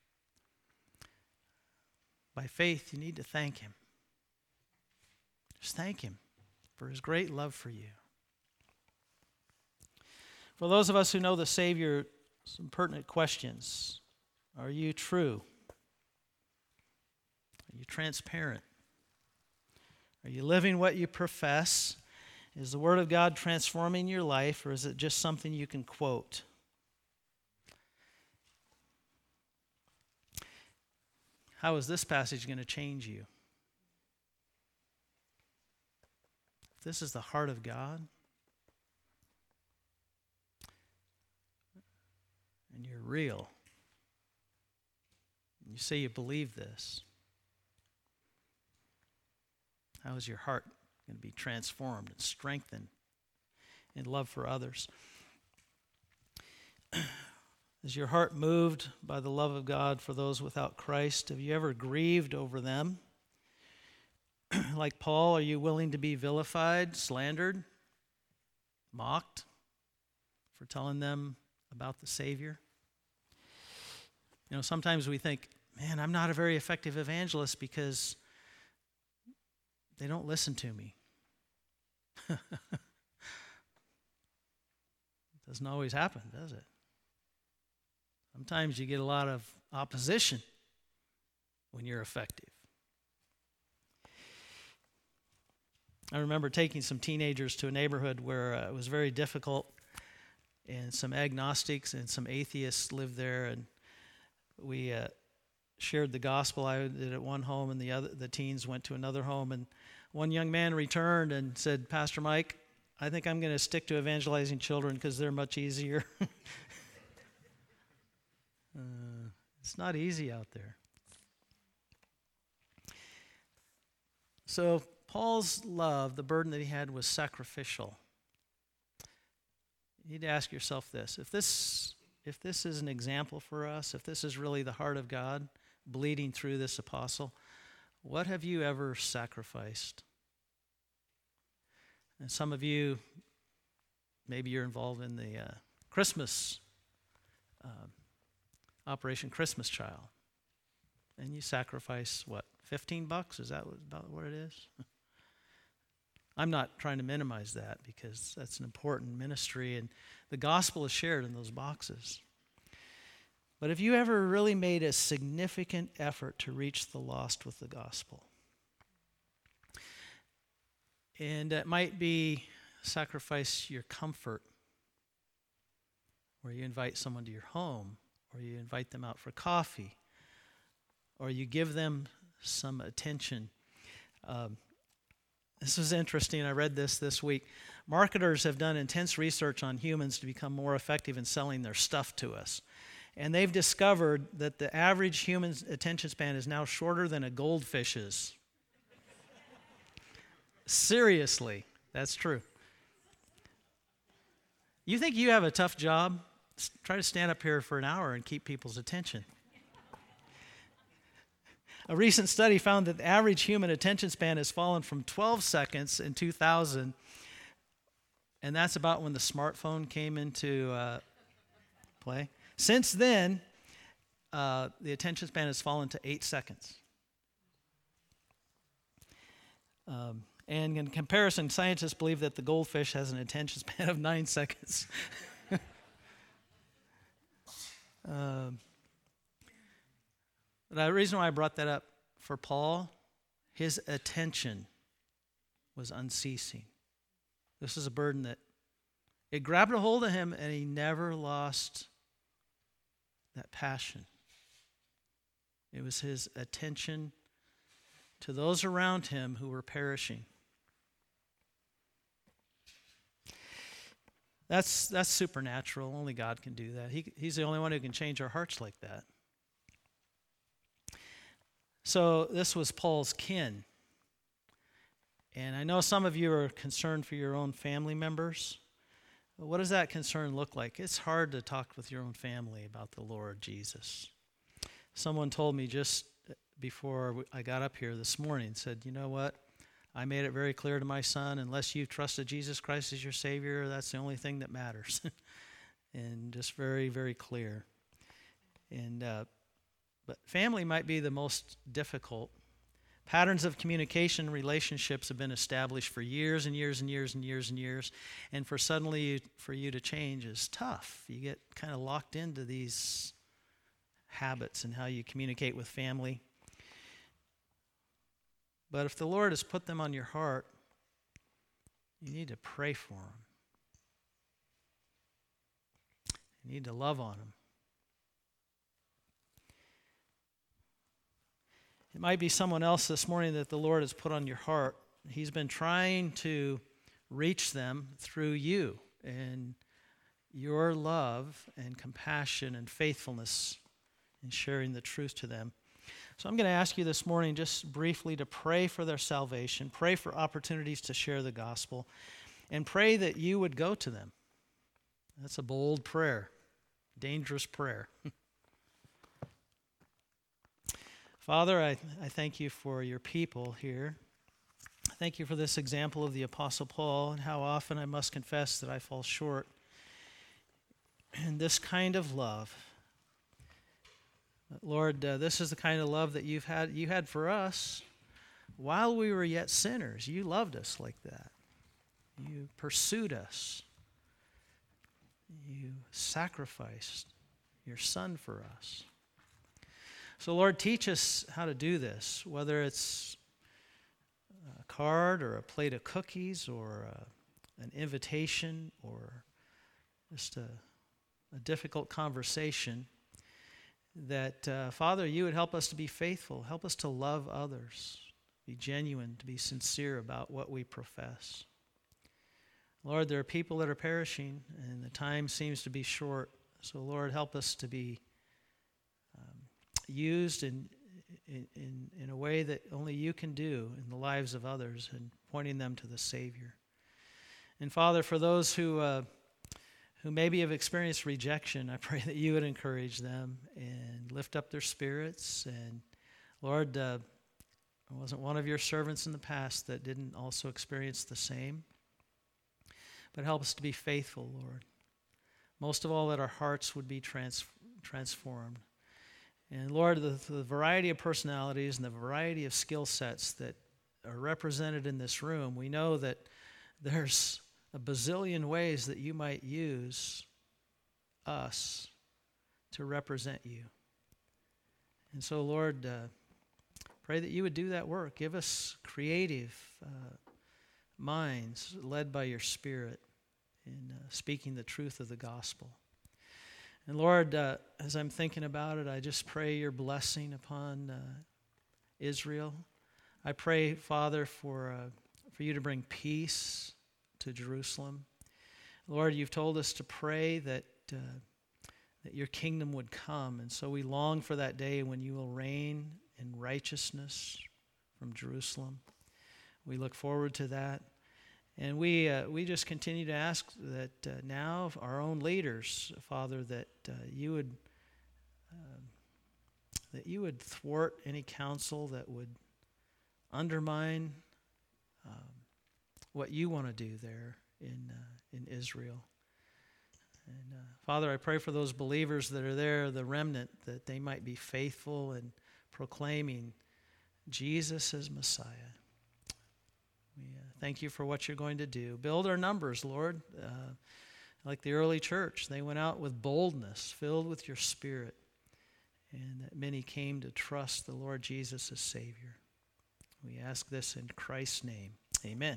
by faith, you need to thank him. Just thank him for his great love for you. For those of us who know the Savior, some pertinent questions. Are you true? Are you transparent? Are you living what you profess? Is the Word of God transforming your life, or is it just something you can quote? How is this passage going to change you? If this is the heart of God, and you're real, and you say you believe this, how is your heart going to be transformed and strengthened in love for others? Is your heart moved by the love of God for those without Christ? Have you ever grieved over them? Like Paul, are you willing to be vilified, slandered, mocked for telling them about the Savior? You know, sometimes we think, man, I'm not a very effective evangelist because they don't listen to me. It doesn't always happen, does it? Sometimes you get a lot of opposition when you're effective. I remember taking some teenagers to a neighborhood where uh, it was very difficult, and some agnostics and some atheists lived there, and we uh, shared the gospel. I did at one home, and the other the teens went to another home, and one young man returned and said, "Pastor Mike, I think I'm going to stick to evangelizing children because they're much easier." Uh, it's not easy out there. So Paul's love, the burden that he had, was sacrificial. You need to ask yourself this. If this, if this is an example for us, if this is really the heart of God bleeding through this apostle, what have you ever sacrificed? And some of you, maybe you're involved in the uh, Christmas uh, Operation Christmas Child. And you sacrifice, what, fifteen bucks? Is that about what it is? I'm not trying to minimize that because that's an important ministry and the gospel is shared in those boxes. But have you ever really made a significant effort to reach the lost with the gospel? And it might be sacrifice your comfort, where you invite someone to your home, or you invite them out for coffee, or you give them some attention. Um, this was interesting. I read this this week. Marketers have done intense research on humans to become more effective in selling their stuff to us. And they've discovered that the average human's attention span is now shorter than a goldfish's. Seriously, that's true. You think you have a tough job? Try to stand up here for an hour and keep people's attention. A recent study found that the average human attention span has fallen from twelve seconds in two thousand, and that's about when the smartphone came into uh, play. Since then, uh, the attention span has fallen to eight seconds. Um, and in comparison, scientists believe that the goldfish has an attention span of nine seconds. Um, the reason why I brought that up for Paul, his attention was unceasing. This is a burden that it grabbed a hold of him, and he never lost that passion. It was his attention to those around him who were perishing. That's that's supernatural. Only God can do that. He, he's the only one who can change our hearts like that. So this was Paul's kin. And I know some of you are concerned for your own family members. What does that concern look like? It's hard to talk with your own family about the Lord Jesus. Someone told me just before I got up here this morning, said, you know what? I made it very clear to my son, unless you've trusted Jesus Christ as your Savior, that's the only thing that matters. And just very, very clear. And uh, but family might be the most difficult. Patterns of communication, relationships have been established for years and years and years and years and years. And for suddenly you, for you to change is tough. You get kind of locked into these habits and how you communicate with family. But if the Lord has put them on your heart, you need to pray for them. You need to love on them. It might be someone else this morning that the Lord has put on your heart. He's been trying to reach them through you and your love and compassion and faithfulness in sharing the truth to them. So I'm going to ask you this morning just briefly to pray for their salvation, pray for opportunities to share the gospel, and pray that you would go to them. That's a bold prayer, dangerous prayer. Father, I, I thank you for your people here. Thank you for this example of the Apostle Paul and how often I must confess that I fall short in this kind of love. Lord, uh, this is the kind of love that you've had you had for us while we were yet sinners. You loved us like that. You pursued us. You sacrificed your Son for us. So, Lord, teach us how to do this, whether it's a card or a plate of cookies or a, an invitation or just a, a difficult conversation, that, uh, Father, you would help us to be faithful, help us to love others, be genuine, to be sincere about what we profess. Lord, there are people that are perishing, and the time seems to be short. So, Lord, help us to be um, used in, in, in a way that only you can do in the lives of others and pointing them to the Savior. And, Father, for those who uh, who maybe have experienced rejection, I pray that you would encourage them and lift up their spirits. And, Lord, uh, I wasn't one of your servants in the past that didn't also experience the same. But help us to be faithful, Lord. Most of all, that our hearts would be trans- transformed. And Lord, the, the variety of personalities and the variety of skill sets that are represented in this room, we know that there's a bazillion ways that you might use us to represent you. And so, Lord, uh, pray that you would do that work. Give us creative uh, minds led by your Spirit in uh, speaking the truth of the gospel. And Lord, uh, as I'm thinking about it, I just pray your blessing upon uh, Israel. I pray, Father, for uh, for you to bring peace to Jerusalem. Lord, you've told us to pray that uh, that your kingdom would come, and so we long for that day when you will reign in righteousness from Jerusalem. We look forward to that. And we uh, we just continue to ask that uh, now our own leaders, Father, that uh, you would uh, that you would thwart any counsel that would undermine um, what you want to do there in uh, in Israel. And uh, Father, I pray for those believers that are there, the remnant, that they might be faithful in proclaiming Jesus as Messiah. We uh, thank you for what you're going to do. Build our numbers, Lord. Uh, like the early church. They went out with boldness, filled with your Spirit, and that many came to trust the Lord Jesus as Savior. We ask this in Christ's name. Amen.